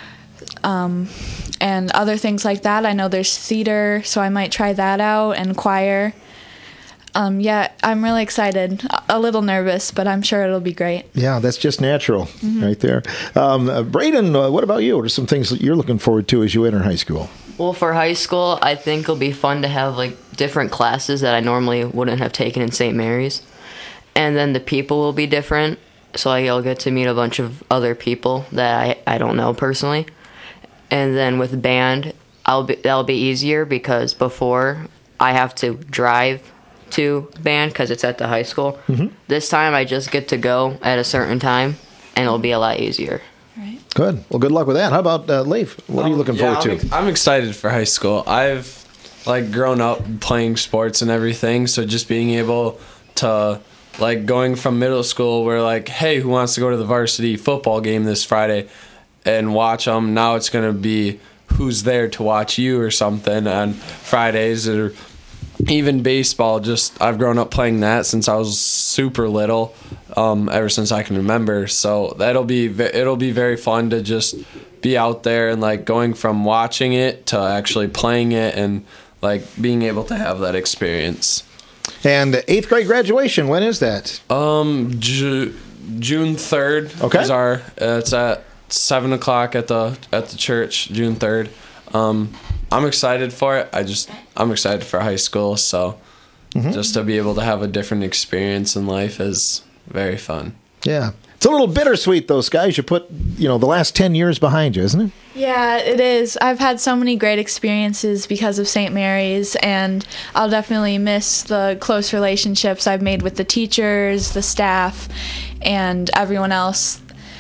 Um, and other things like that. I know there's theater, so I might try that out, and choir. Um, yeah, I'm really excited. A little nervous, but I'm sure it'll be great. Yeah, that's just natural Mhm. right there. Um, uh, Braden, uh, what about you? What are some things that you're looking forward to as you enter high school? Well, for high school, I think it'll be fun to have like different classes that I normally wouldn't have taken in Saint Mary's. And then the people will be different. So like, I'll get to meet a bunch of other people that I, I don't know personally. And then with band, I'll be, that'll be easier because before I have to drive to band because it's at the high school. Mm-hmm. This time I just get to go at a certain time and it'll be a lot easier. Good. Well, good luck with that. How about uh, Leif? What are you looking Yeah, forward I'm, to? ex- I'm excited for high school. I've like grown up playing sports and everything, so just being able to like going from middle school where like, hey, who wants to go to the varsity football game this Friday and watch them? Now it's going to be who's there to watch you or something on Fridays, or even baseball. Just I've grown up playing that since I was super little, um, ever since I can remember. So that'll be ve- it'll be very fun to just be out there and like going from watching it to actually playing it and like being able to have that experience. And eighth grade graduation, when is that? Um, Ju- June third. Okay. Is our uh, it's at seven o'clock at the at the church. June third. Um, I'm excited for it. I just I'm excited for high school. So Mhm. just to be able to have a different experience in life is very fun. Yeah. It's a little bittersweet, those guys. You put, you know, the last ten years behind you, isn't it? Yeah, it is. I've had so many great experiences because of Saint Mary's, and I'll definitely miss the close relationships I've made with the teachers, the staff, and everyone else.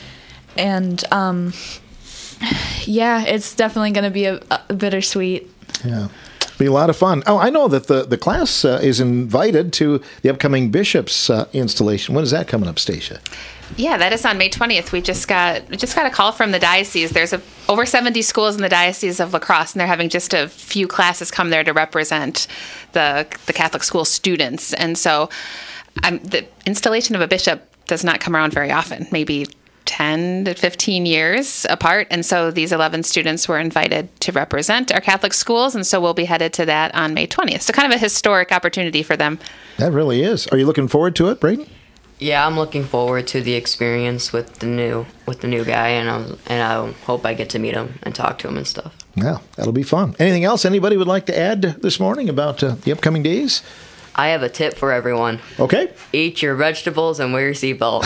And, um, yeah, it's definitely going to be a, a bittersweet. Yeah. Be a lot of fun. Oh, I know that the, the class uh, is invited to the upcoming Bishop's uh, installation. When is that coming up, Stacia? Yeah, that is on May twentieth. We just got we just got a call from the diocese. There's a, over seventy schools in the Diocese of La Crosse, and they're having just a few classes come there to represent the the Catholic school students. And so um, the installation of a bishop does not come around very often, maybe ten to fifteen years apart. And so these eleven students were invited to represent our Catholic schools, and so we'll be headed to that on May twentieth. So kind of a historic opportunity for them. That really is. Are you looking forward to it, Braden? Yeah, I'm looking forward to the experience with the new with the new guy, and I and I hope I get to meet him and talk to him and stuff. Yeah, that'll be fun. Anything else anybody would like to add this morning about uh, the upcoming days? I have a tip for everyone. Okay. Eat your vegetables and wear your seatbelt.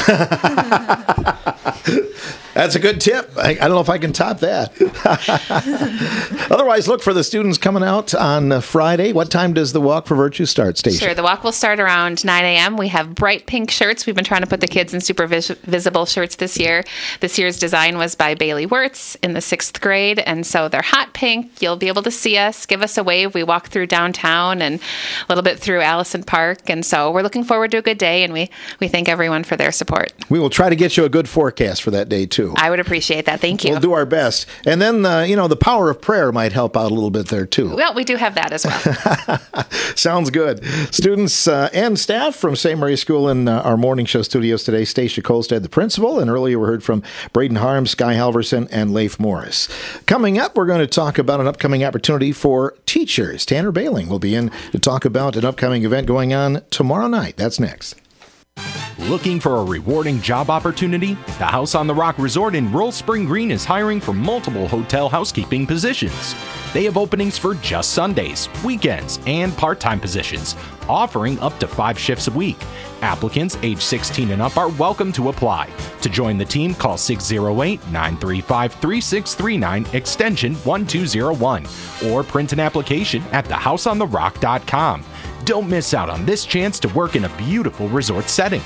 That's a good tip. I, I don't know if I can top that. Otherwise, look for the students coming out on uh, Friday. What time does the Walk for Virtue start, Stacia? Sure. The walk will start around nine a.m. We have bright pink shirts. We've been trying to put the kids in super vis- visible shirts this year. This year's design was by Bailey Wirtz in the sixth grade. And so they're hot pink. You'll be able to see us. Give us a wave. We walk through downtown and a little bit through Allison Park. And so we're looking forward to a good day. And we, we thank everyone for their support. We will try to get you a good forecast for that day, too. I would appreciate that. Thank you. We'll do our best. And then, uh, you know, the power of prayer might help out a little bit there, too. Well, we do have that as well. Sounds good. Students uh, and staff from Saint Mary's School in uh, our morning show studios today, Stacia Kolstad, the principal, and earlier we heard from Braden Harms, Sky Halverson, and Leif Morris. Coming up, we're going to talk about an upcoming opportunity for teachers. Tanner Bailing will be in to talk about an upcoming event going on tomorrow night. That's next. Looking for a rewarding job opportunity? The House on the Rock Resort in Rural Spring Green is hiring for multiple hotel housekeeping positions. They have openings for just Sundays, weekends, and part-time positions, offering up to five shifts a week. Applicants age sixteen and up are welcome to apply. To join the team, call six oh eight, nine three five, three six three nine, extension one two oh one, or print an application at the house on the rock dot com. Don't miss out on this chance to work in a beautiful resort setting.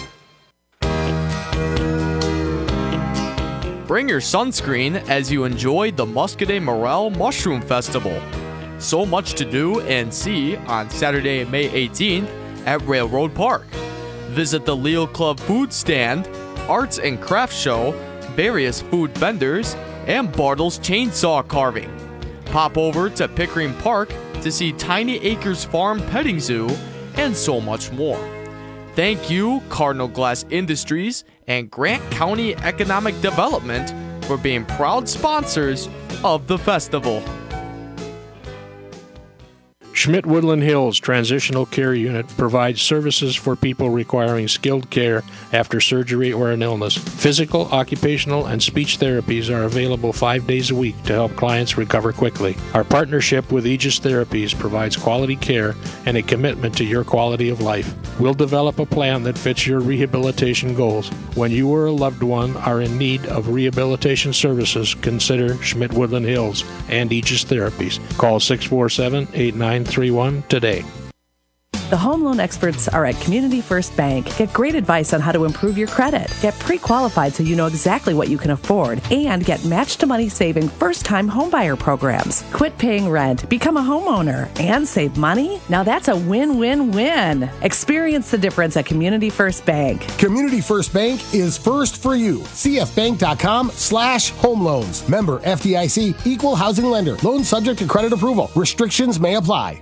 Bring your sunscreen as you enjoy the Muscadet Morel Mushroom Festival. So much to do and see on Saturday, May eighteenth at Railroad Park. Visit the Leo Club food stand, arts and crafts show, various food vendors, and Bartle's chainsaw carving. Pop over to Pickering Park to see Tiny Acres Farm Petting Zoo and so much more. Thank you, Cardinal Glass Industries and Grant County Economic Development, for being proud sponsors of the festival. Schmidt Woodland Hills Transitional Care Unit provides services for people requiring skilled care after surgery or an illness. Physical, occupational, and speech therapies are available five days a week to help clients recover quickly. Our partnership with Aegis Therapies provides quality care and a commitment to your quality of life. We'll develop a plan that fits your rehabilitation goals. When you or a loved one are in need of rehabilitation services, consider Schmidt Woodland Hills and Aegis Therapies. Call six four seven, eight nine three one today. The home loan experts are at Community First Bank. Get great advice on how to improve your credit. Get pre-qualified so you know exactly what you can afford. And get match-to-money saving first-time homebuyer programs. Quit paying rent, become a homeowner, and save money? Now that's a win-win-win. Experience the difference at Community First Bank. Community First Bank is first for you. cfbank.com slash home loans. Member F D I C, equal housing lender. Loan subject to credit approval. Restrictions may apply.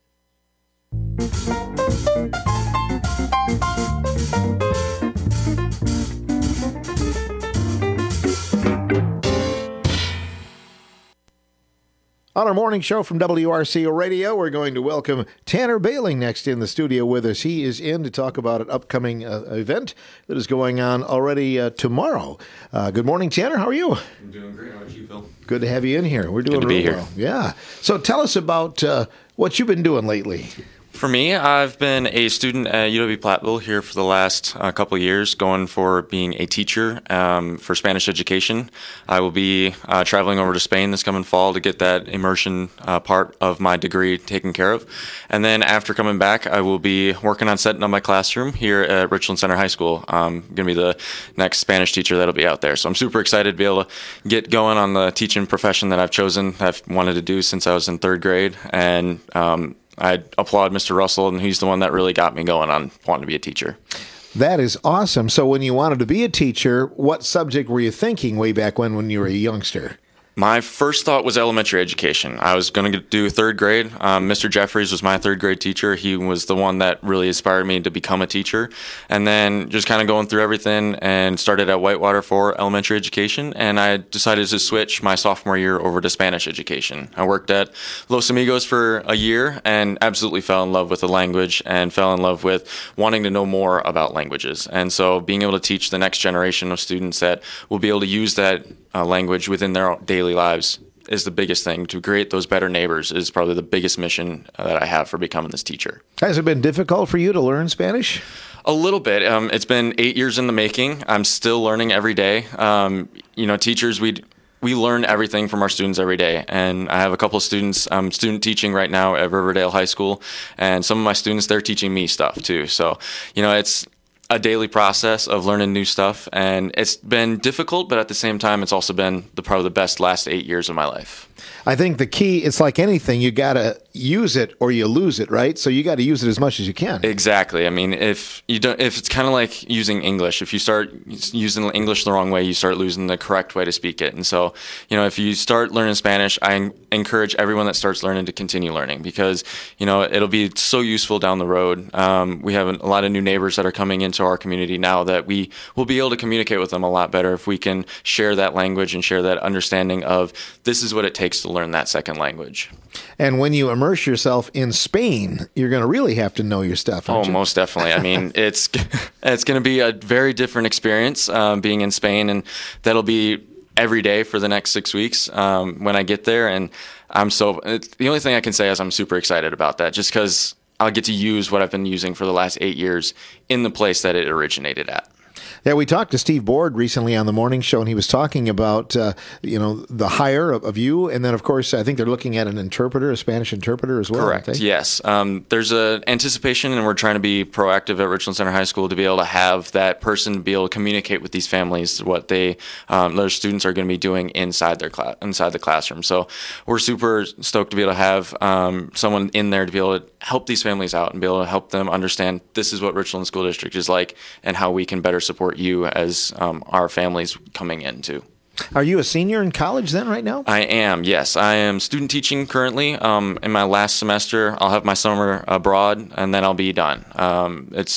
On our morning show from W R C O Radio, we're going to welcome Tanner Bailing next in the studio with us. He is in to talk about an upcoming uh, event that is going on already uh, tomorrow. Uh, good morning, Tanner. How are you? I'm doing great. How about you, Phil? Good to have you in here. We're doing Good to real be here. well. Yeah. So tell us about uh, what you've been doing lately. For me, I've been a student at U W Platteville here for the last uh, couple of years, going for being a teacher um, for Spanish education. I will be uh, traveling over to Spain this coming fall to get that immersion uh, part of my degree taken care of. And then after coming back, I will be working on setting up my classroom here at Richland Center High School. I'm going to be the next Spanish teacher that'll be out there. So I'm super excited to be able to get going on the teaching profession that I've chosen, I've wanted to do since I was in third grade. And um, I applaud Mister Russell, and he's the one that really got me going on wanting to be a teacher. That is awesome. So when you wanted to be a teacher, what subject were you thinking way back when, when you were a youngster? My first thought was elementary education. I was going to do third grade. Um, Mister Jeffries was my third grade teacher. He was the one that really inspired me to become a teacher. And then just kind of going through everything and started at Whitewater for elementary education. And I decided to switch my sophomore year over to Spanish education. I worked at Los Amigos for a year and absolutely fell in love with the language and fell in love with wanting to know more about languages. And so being able to teach the next generation of students that will be able to use that uh, language within their daily lives is the biggest thing. To create those better neighbors is probably the biggest mission that I have for becoming this teacher. Has it been difficult for you to learn Spanish? A little bit. Um, it's been eight years in the making. I'm still learning every day. Um, you know, teachers, we we learn everything from our students every day. And I have a couple of students, I'm student teaching right now at Riverdale High School, and some of my students, they're teaching me stuff too. So, you know, it's a daily process of learning new stuff, and it's been difficult, but at the same time, it's also been the probably the best last eight years of my life. I think the key, it's like anything, you got to use it or you lose it, right? So you got to use it as much as you can. Exactly. I mean, if you don't, if it's kind of like using English, if you start using English the wrong way, you start losing the correct way to speak it. And so, you know, if you start learning Spanish, I encourage everyone that starts learning to continue learning because, you know, it'll be so useful down the road. Um, we have a lot of new neighbors that are coming into our community now that we will be able to communicate with them a lot better if we can share that language and share that understanding of this is what it takes to learn that second language. And when you immerse yourself in Spain, you're going to really have to know your stuff, aren't Oh, you? most definitely. I mean, it's it's going to be a very different experience um, being in Spain, and that'll be every day for the next six weeks um, when I get there. And I'm so it's, the only thing I can say is I'm super excited about that, just because I'll get to use what I've been using for the last eight years in the place that it originated at. Yeah, we talked to Steve Board recently on the morning show, and he was talking about, uh, you know, the hire of, of you. And then, of course, I think they're looking at an interpreter, a Spanish interpreter as well. Correct. aren't they? Yes. Um, there's an anticipation, and we're trying to be proactive at Richland Center High School to be able to have that person be able to communicate with these families what they, um, their students are going to be doing inside their class, inside the classroom. So we're super stoked to be able to have um, someone in there to be able to help these families out and be able to help them understand this is what Richland School District is like and how we can better support you as um, our families coming in too. Are you a senior in college then right now? I am, yes. I am student teaching currently. Um, in my last semester, I'll have my summer abroad, and then I'll be done. Um, it's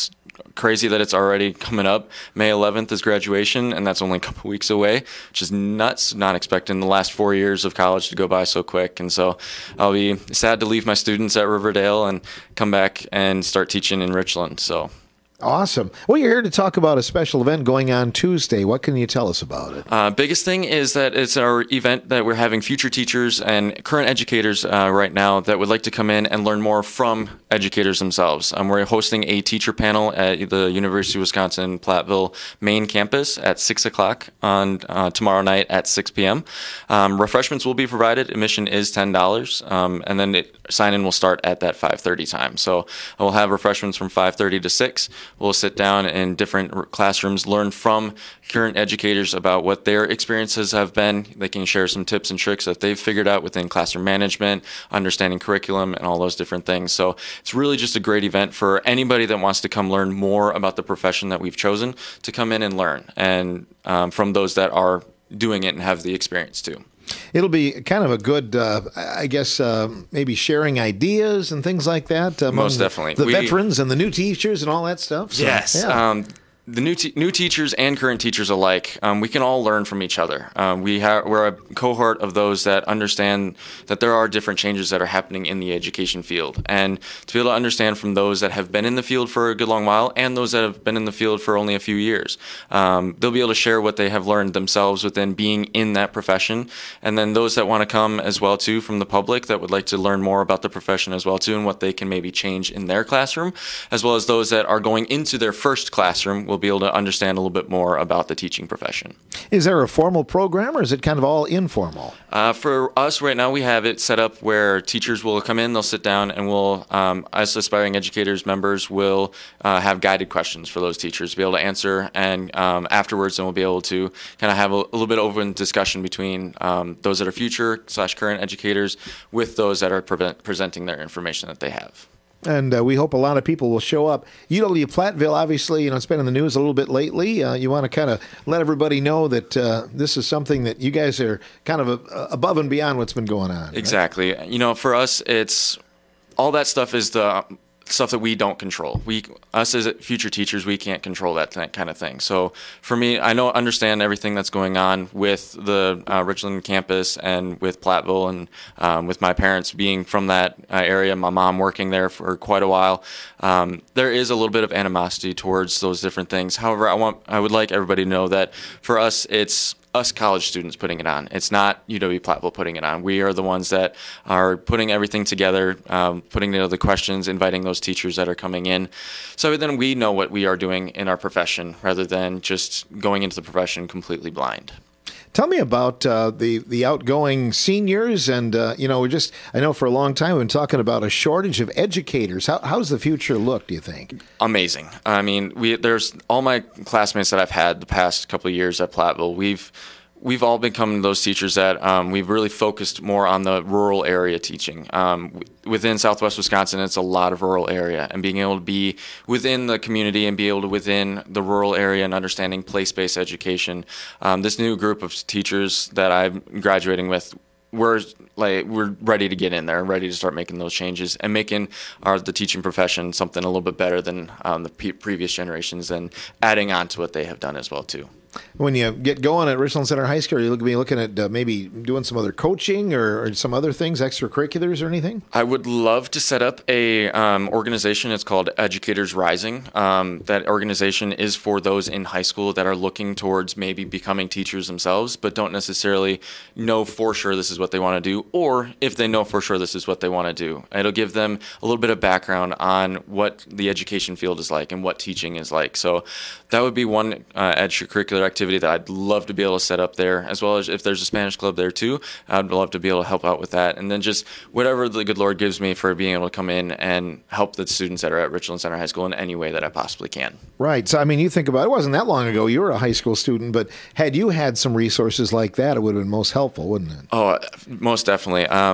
crazy that it's already coming up. May eleventh is graduation, and that's only a couple weeks away, which is nuts. Not expecting the last four years of college to go by so quick. And so I'll be sad to leave my students at Riverdale and come back and start teaching in Richland. So. Awesome. Well, you're here to talk about a special event going on Tuesday. What can you tell us about it? Uh, biggest thing is that it's our event that we're having future teachers and current educators uh, right now that would like to come in and learn more from educators themselves. Um, we're hosting a teacher panel at the University of Wisconsin Platteville main campus at six o'clock on uh, tomorrow night at six p.m. Um, refreshments will be provided. Admission is ten dollars, um, and then it, sign-in will start at that five thirty time. So we'll have refreshments from five thirty to six. We'll sit down in different classrooms, learn from current educators about what their experiences have been. They can share some tips and tricks that they've figured out within classroom management, understanding curriculum, and all those different things. So it's really just a great event for anybody that wants to come learn more about the profession that we've chosen to come in and learn, and um, from those that are doing it and have the experience too. It'll be kind of a good, uh, I guess, uh, maybe sharing ideas and things like that. Among Most definitely. The We- veterans and the new teachers and all that stuff. So, Yes. yeah. Um, the new te- new teachers and current teachers alike, um, we can all learn from each other. Um, we have we're a cohort of those that understand that there are different changes that are happening in the education field, and to be able to understand from those that have been in the field for a good long while and those that have been in the field for only a few years, um, they'll be able to share what they have learned themselves within being in that profession, and then those that want to come as well too from the public that would like to learn more about the profession as well too and what they can maybe change in their classroom, as well as those that are going into their first classroom will be able to understand a little bit more about the teaching profession. Is there a formal program, or is it kind of all informal? Uh, for us right now, we have it set up where teachers will come in, they'll sit down, and we'll, um, as aspiring educators members, will uh, have guided questions for those teachers to be able to answer, and um, afterwards, then we'll be able to kind of have a, a little bit open discussion between um, those that are future slash current educators with those that are pre- presenting their information that they have. And uh, we hope a lot of people will show up. U W Platteville, obviously, you know, it's been in the news a little bit lately. Uh, you want to kind of let everybody know that uh, this is something that you guys are kind of a, above and beyond what's been going on. Right? Exactly. You know, for us, it's all that stuff is the stuff that we don't control. We, us as future teachers, we can't control that th- kind of thing. So for me, I know, understand everything that's going on with the uh, Richland campus and with Platteville, and um, with my parents being from that uh, area, my mom working there for quite a while. Um, there is a little bit of animosity towards those different things. However, I want, I would like everybody to know that for us, it's us college students putting it on. It's not U W Platteville putting it on. We are the ones that are putting everything together, um, putting together the questions, inviting those teachers that are coming in. So then we know what we are doing in our profession rather than just going into the profession completely blind. Tell me about uh, the the outgoing seniors, and uh, you know, we're just I know for a long time we've been talking about a shortage of educators. How how's the future look, do you think? Amazing. I mean, we there's all my classmates that I've had the past couple of years at Platteville. We've We've all become those teachers that um, we've really focused more on the rural area teaching. Um, w- within Southwest Wisconsin, it's a lot of rural area, and being able to be within the community and be able to within the rural area and understanding place-based education. Um, this new group of teachers that I'm graduating with, we're like we're ready to get in there, ready to start making those changes and making our the teaching profession something a little bit better than um, the p- previous generations, and adding on to what they have done as well too. When you get going at Richland Center High School, are you looking, be looking at uh, maybe doing some other coaching or, or some other things, extracurriculars or anything? I would love to set up a um, organization. It's called Educators Rising. Um, that organization is for those in high school that are looking towards maybe becoming teachers themselves, but don't necessarily know for sure this is what they want to do, or if they know for sure this is what they want to do. It'll give them a little bit of background on what the education field is like and what teaching is like. So that would be one uh, extracurricular activity that I'd love to be able to set up there, as well as if there's a Spanish club there too, I'd love to be able to help out with that. And then just whatever the good Lord gives me for being able to come in and help the students that are at Richland Center High School in any way that I possibly can. Right. So, I mean, you think about it, it wasn't that long ago you were a high school student, but had you had some resources like that, it would have been most helpful, wouldn't it? Oh, most definitely. Um,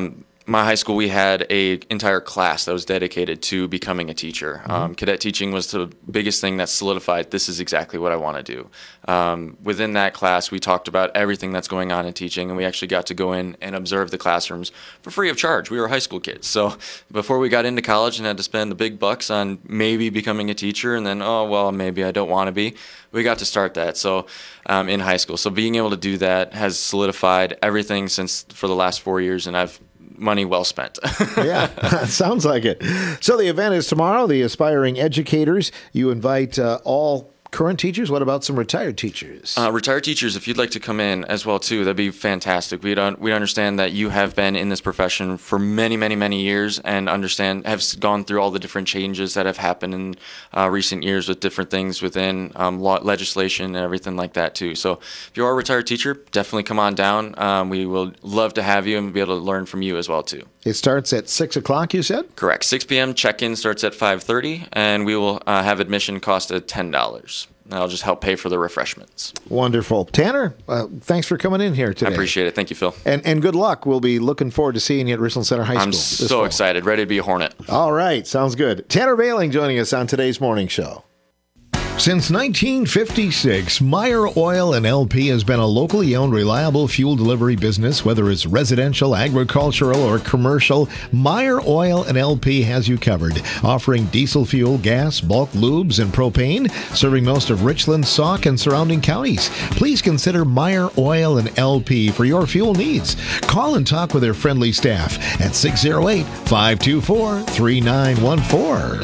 my high school, we had a entire class that was dedicated to becoming a teacher. Mm-hmm. Um, cadet teaching was the biggest thing that solidified this is exactly what I want to do. Um, within that class, we talked about everything that's going on in teaching, and we actually got to go in and observe the classrooms for free of charge. We were high school kids. So before we got into college and had to spend the big bucks on maybe becoming a teacher and then, oh, well, maybe I don't want to be, we got to start that so um, in high school. So being able to do that has solidified everything since for the last four years, and I've money well spent. Yeah, sounds like it. So the event is tomorrow, the Aspiring Educators. You invite uh, all current teachers. What about some retired teachers? Uh, retired teachers, if you'd like to come in as well, too, that'd be fantastic. We don't we understand that you have been in this profession for many, many, many years and understand have gone through all the different changes that have happened in uh, recent years with different things within um, law, legislation and everything like that, too. So if you are a retired teacher, definitely come on down. Um, we will love to have you and be able to learn from you as well, too. It starts at six o'clock, you said? Correct. six p.m. Check-in starts at five thirty, and we will uh, have admission cost at ten dollars. That'll just help pay for the refreshments. Wonderful. Tanner, uh, thanks for coming in here today. I appreciate it. Thank you, Phil. And and good luck. We'll be looking forward to seeing you at Richland Center High School. I'm so fall. excited. Ready to be a Hornet. All right. Sounds good. Tanner Bailing joining us on today's morning show. Since nineteen fifty-six, Meyer Oil and L P has been a locally owned, reliable fuel delivery business. Whether it's residential, agricultural, or commercial, Meyer Oil and L P has you covered. Offering diesel fuel, gas, bulk lubes, and propane, serving most of Richland, Sauk, and surrounding counties. Please consider Meyer Oil and L P for your fuel needs. Call and talk with their friendly staff at six oh eight, five two four, three nine one four.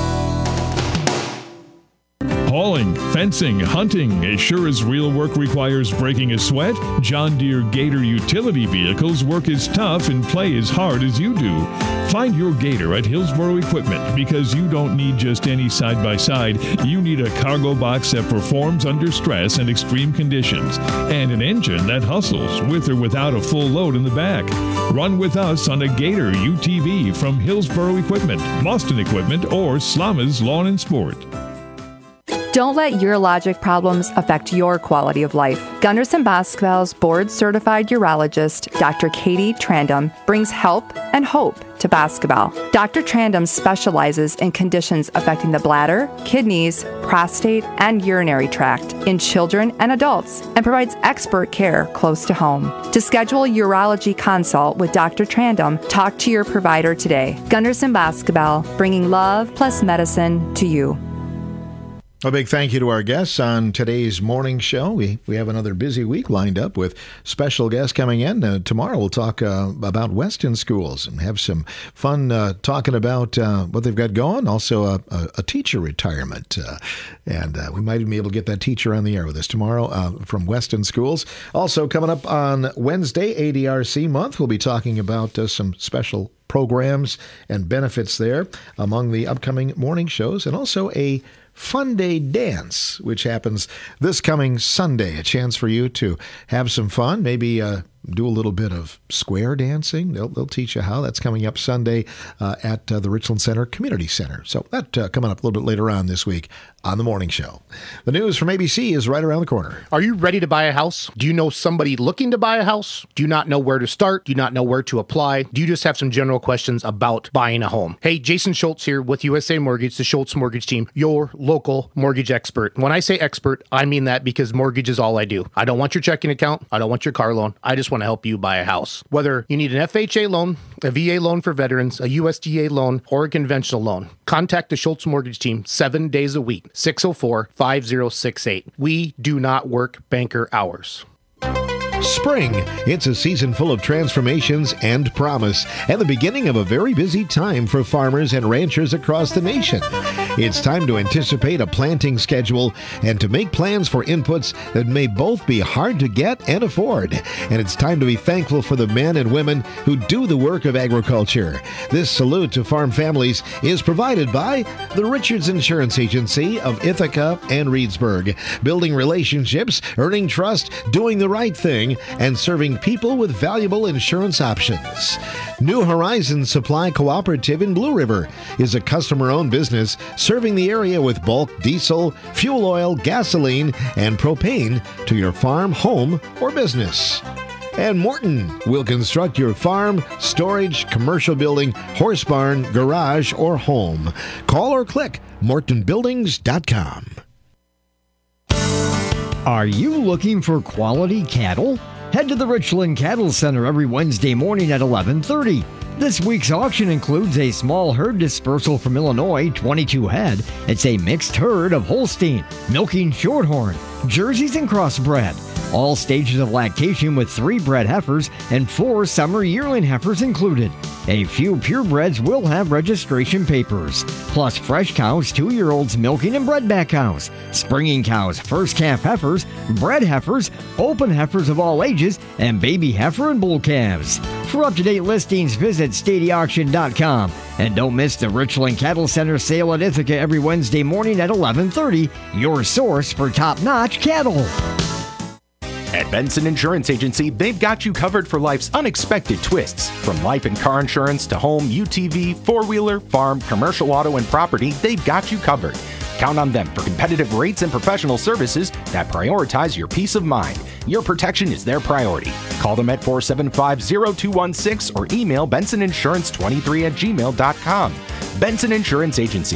Hauling, fencing, hunting, as sure as real work requires breaking a sweat, John Deere Gator utility vehicles work as tough and play as hard as you do. Find your Gator at Hillsboro Equipment, because you don't need just any side-by-side. You need a cargo box that performs under stress and extreme conditions, and an engine that hustles with or without a full load in the back. Run with us on a Gator U T V from Hillsboro Equipment, Boston Equipment, or Slama's Lawn and Sport. Don't let urologic problems affect your quality of life. Gunderson Boswell's board-certified urologist, Doctor Katie Trandum, brings help and hope to basketball. Doctor Trandum specializes in conditions affecting the bladder, kidneys, prostate, and urinary tract in children and adults, and provides expert care close to home. To schedule a urology consult with Doctor Trandum, talk to your provider today. Gunderson Basketball, bringing love plus medicine to you. A big thank you to our guests on today's morning show. We we have another busy week lined up with special guests coming in. Uh, tomorrow we'll talk uh, about Weston schools and have some fun uh, talking about uh, what they've got going. Also a, a, a teacher retirement. Uh, and uh, we might even be able to get that teacher on the air with us tomorrow uh, from Weston schools. Also coming up on Wednesday, A D R C month, we'll be talking about uh, some special programs and benefits there among the upcoming morning shows, and also a Fun Day Dance, which happens this coming Sunday. A chance for you to have some fun, maybe uh, do a little bit of square dancing. They'll, they'll teach you how. That's coming up Sunday uh, at uh, the Richland Center Community Center. So that uh, coming up a little bit later on this week on The Morning Show. The news from A B C is right around the corner. Are you ready to buy a house? Do you know somebody looking to buy a house? Do you not know where to start? Do you not know where to apply? Do you just have some general questions about buying a home? Hey, Jason Schultz here with U S A Mortgage, the Schultz Mortgage Team, your local mortgage expert. When I say expert, I mean that because mortgage is all I do. I don't want your checking account. I don't want your car loan. I just want to help you buy a house. Whether you need an F H A loan, a V A loan for veterans, a U S D A loan, or a conventional loan, contact the Schultz Mortgage Team seven days a week, six oh four, five oh six eight. We do not work banker hours. Spring. It's a season full of transformations and promise, and the beginning of a very busy time for farmers and ranchers across the nation. It's time to anticipate a planting schedule and to make plans for inputs that may both be hard to get and afford. And it's time to be thankful for the men and women who do the work of agriculture. This salute to farm families is provided by the Richards Insurance Agency of Ithaca and Reedsburg, building relationships, earning trust, doing the right thing, and serving people with valuable insurance options. New Horizons Supply Cooperative in Blue River is a customer-owned business serving the area with bulk diesel, fuel oil, gasoline, and propane to your farm, home, or business. And Morton will construct your farm, storage, commercial building, horse barn, garage, or home. Call or click morton buildings dot com. Are you looking for quality cattle? Head to the Richland Cattle Center every Wednesday morning at eleven thirty. This week's auction includes a small herd dispersal from Illinois, twenty-two head. It's a mixed herd of Holstein, milking Shorthorn, Jerseys, and crossbred. All stages of lactation with three bred heifers and four summer yearling heifers included. A few purebreds will have registration papers, plus fresh cows, two-year-olds milking and bredback cows, springing cows, first calf heifers, bred heifers, open heifers of all ages, and baby heifer and bull calves. For up-to-date listings, visit stady auction dot com. And don't miss the Richland Cattle Center sale at Ithaca every Wednesday morning at eleven thirty, your source for top-notch cattle. At Benson Insurance Agency, they've got you covered for life's unexpected twists. From life and car insurance to home, U T V, four-wheeler, farm, commercial auto, and property, they've got you covered. Count on them for competitive rates and professional services that prioritize your peace of mind. Your protection is their priority. Call them at four seven five, zero two one six or email benson insurance twenty-three at gmail dot com. Benson Insurance Agency.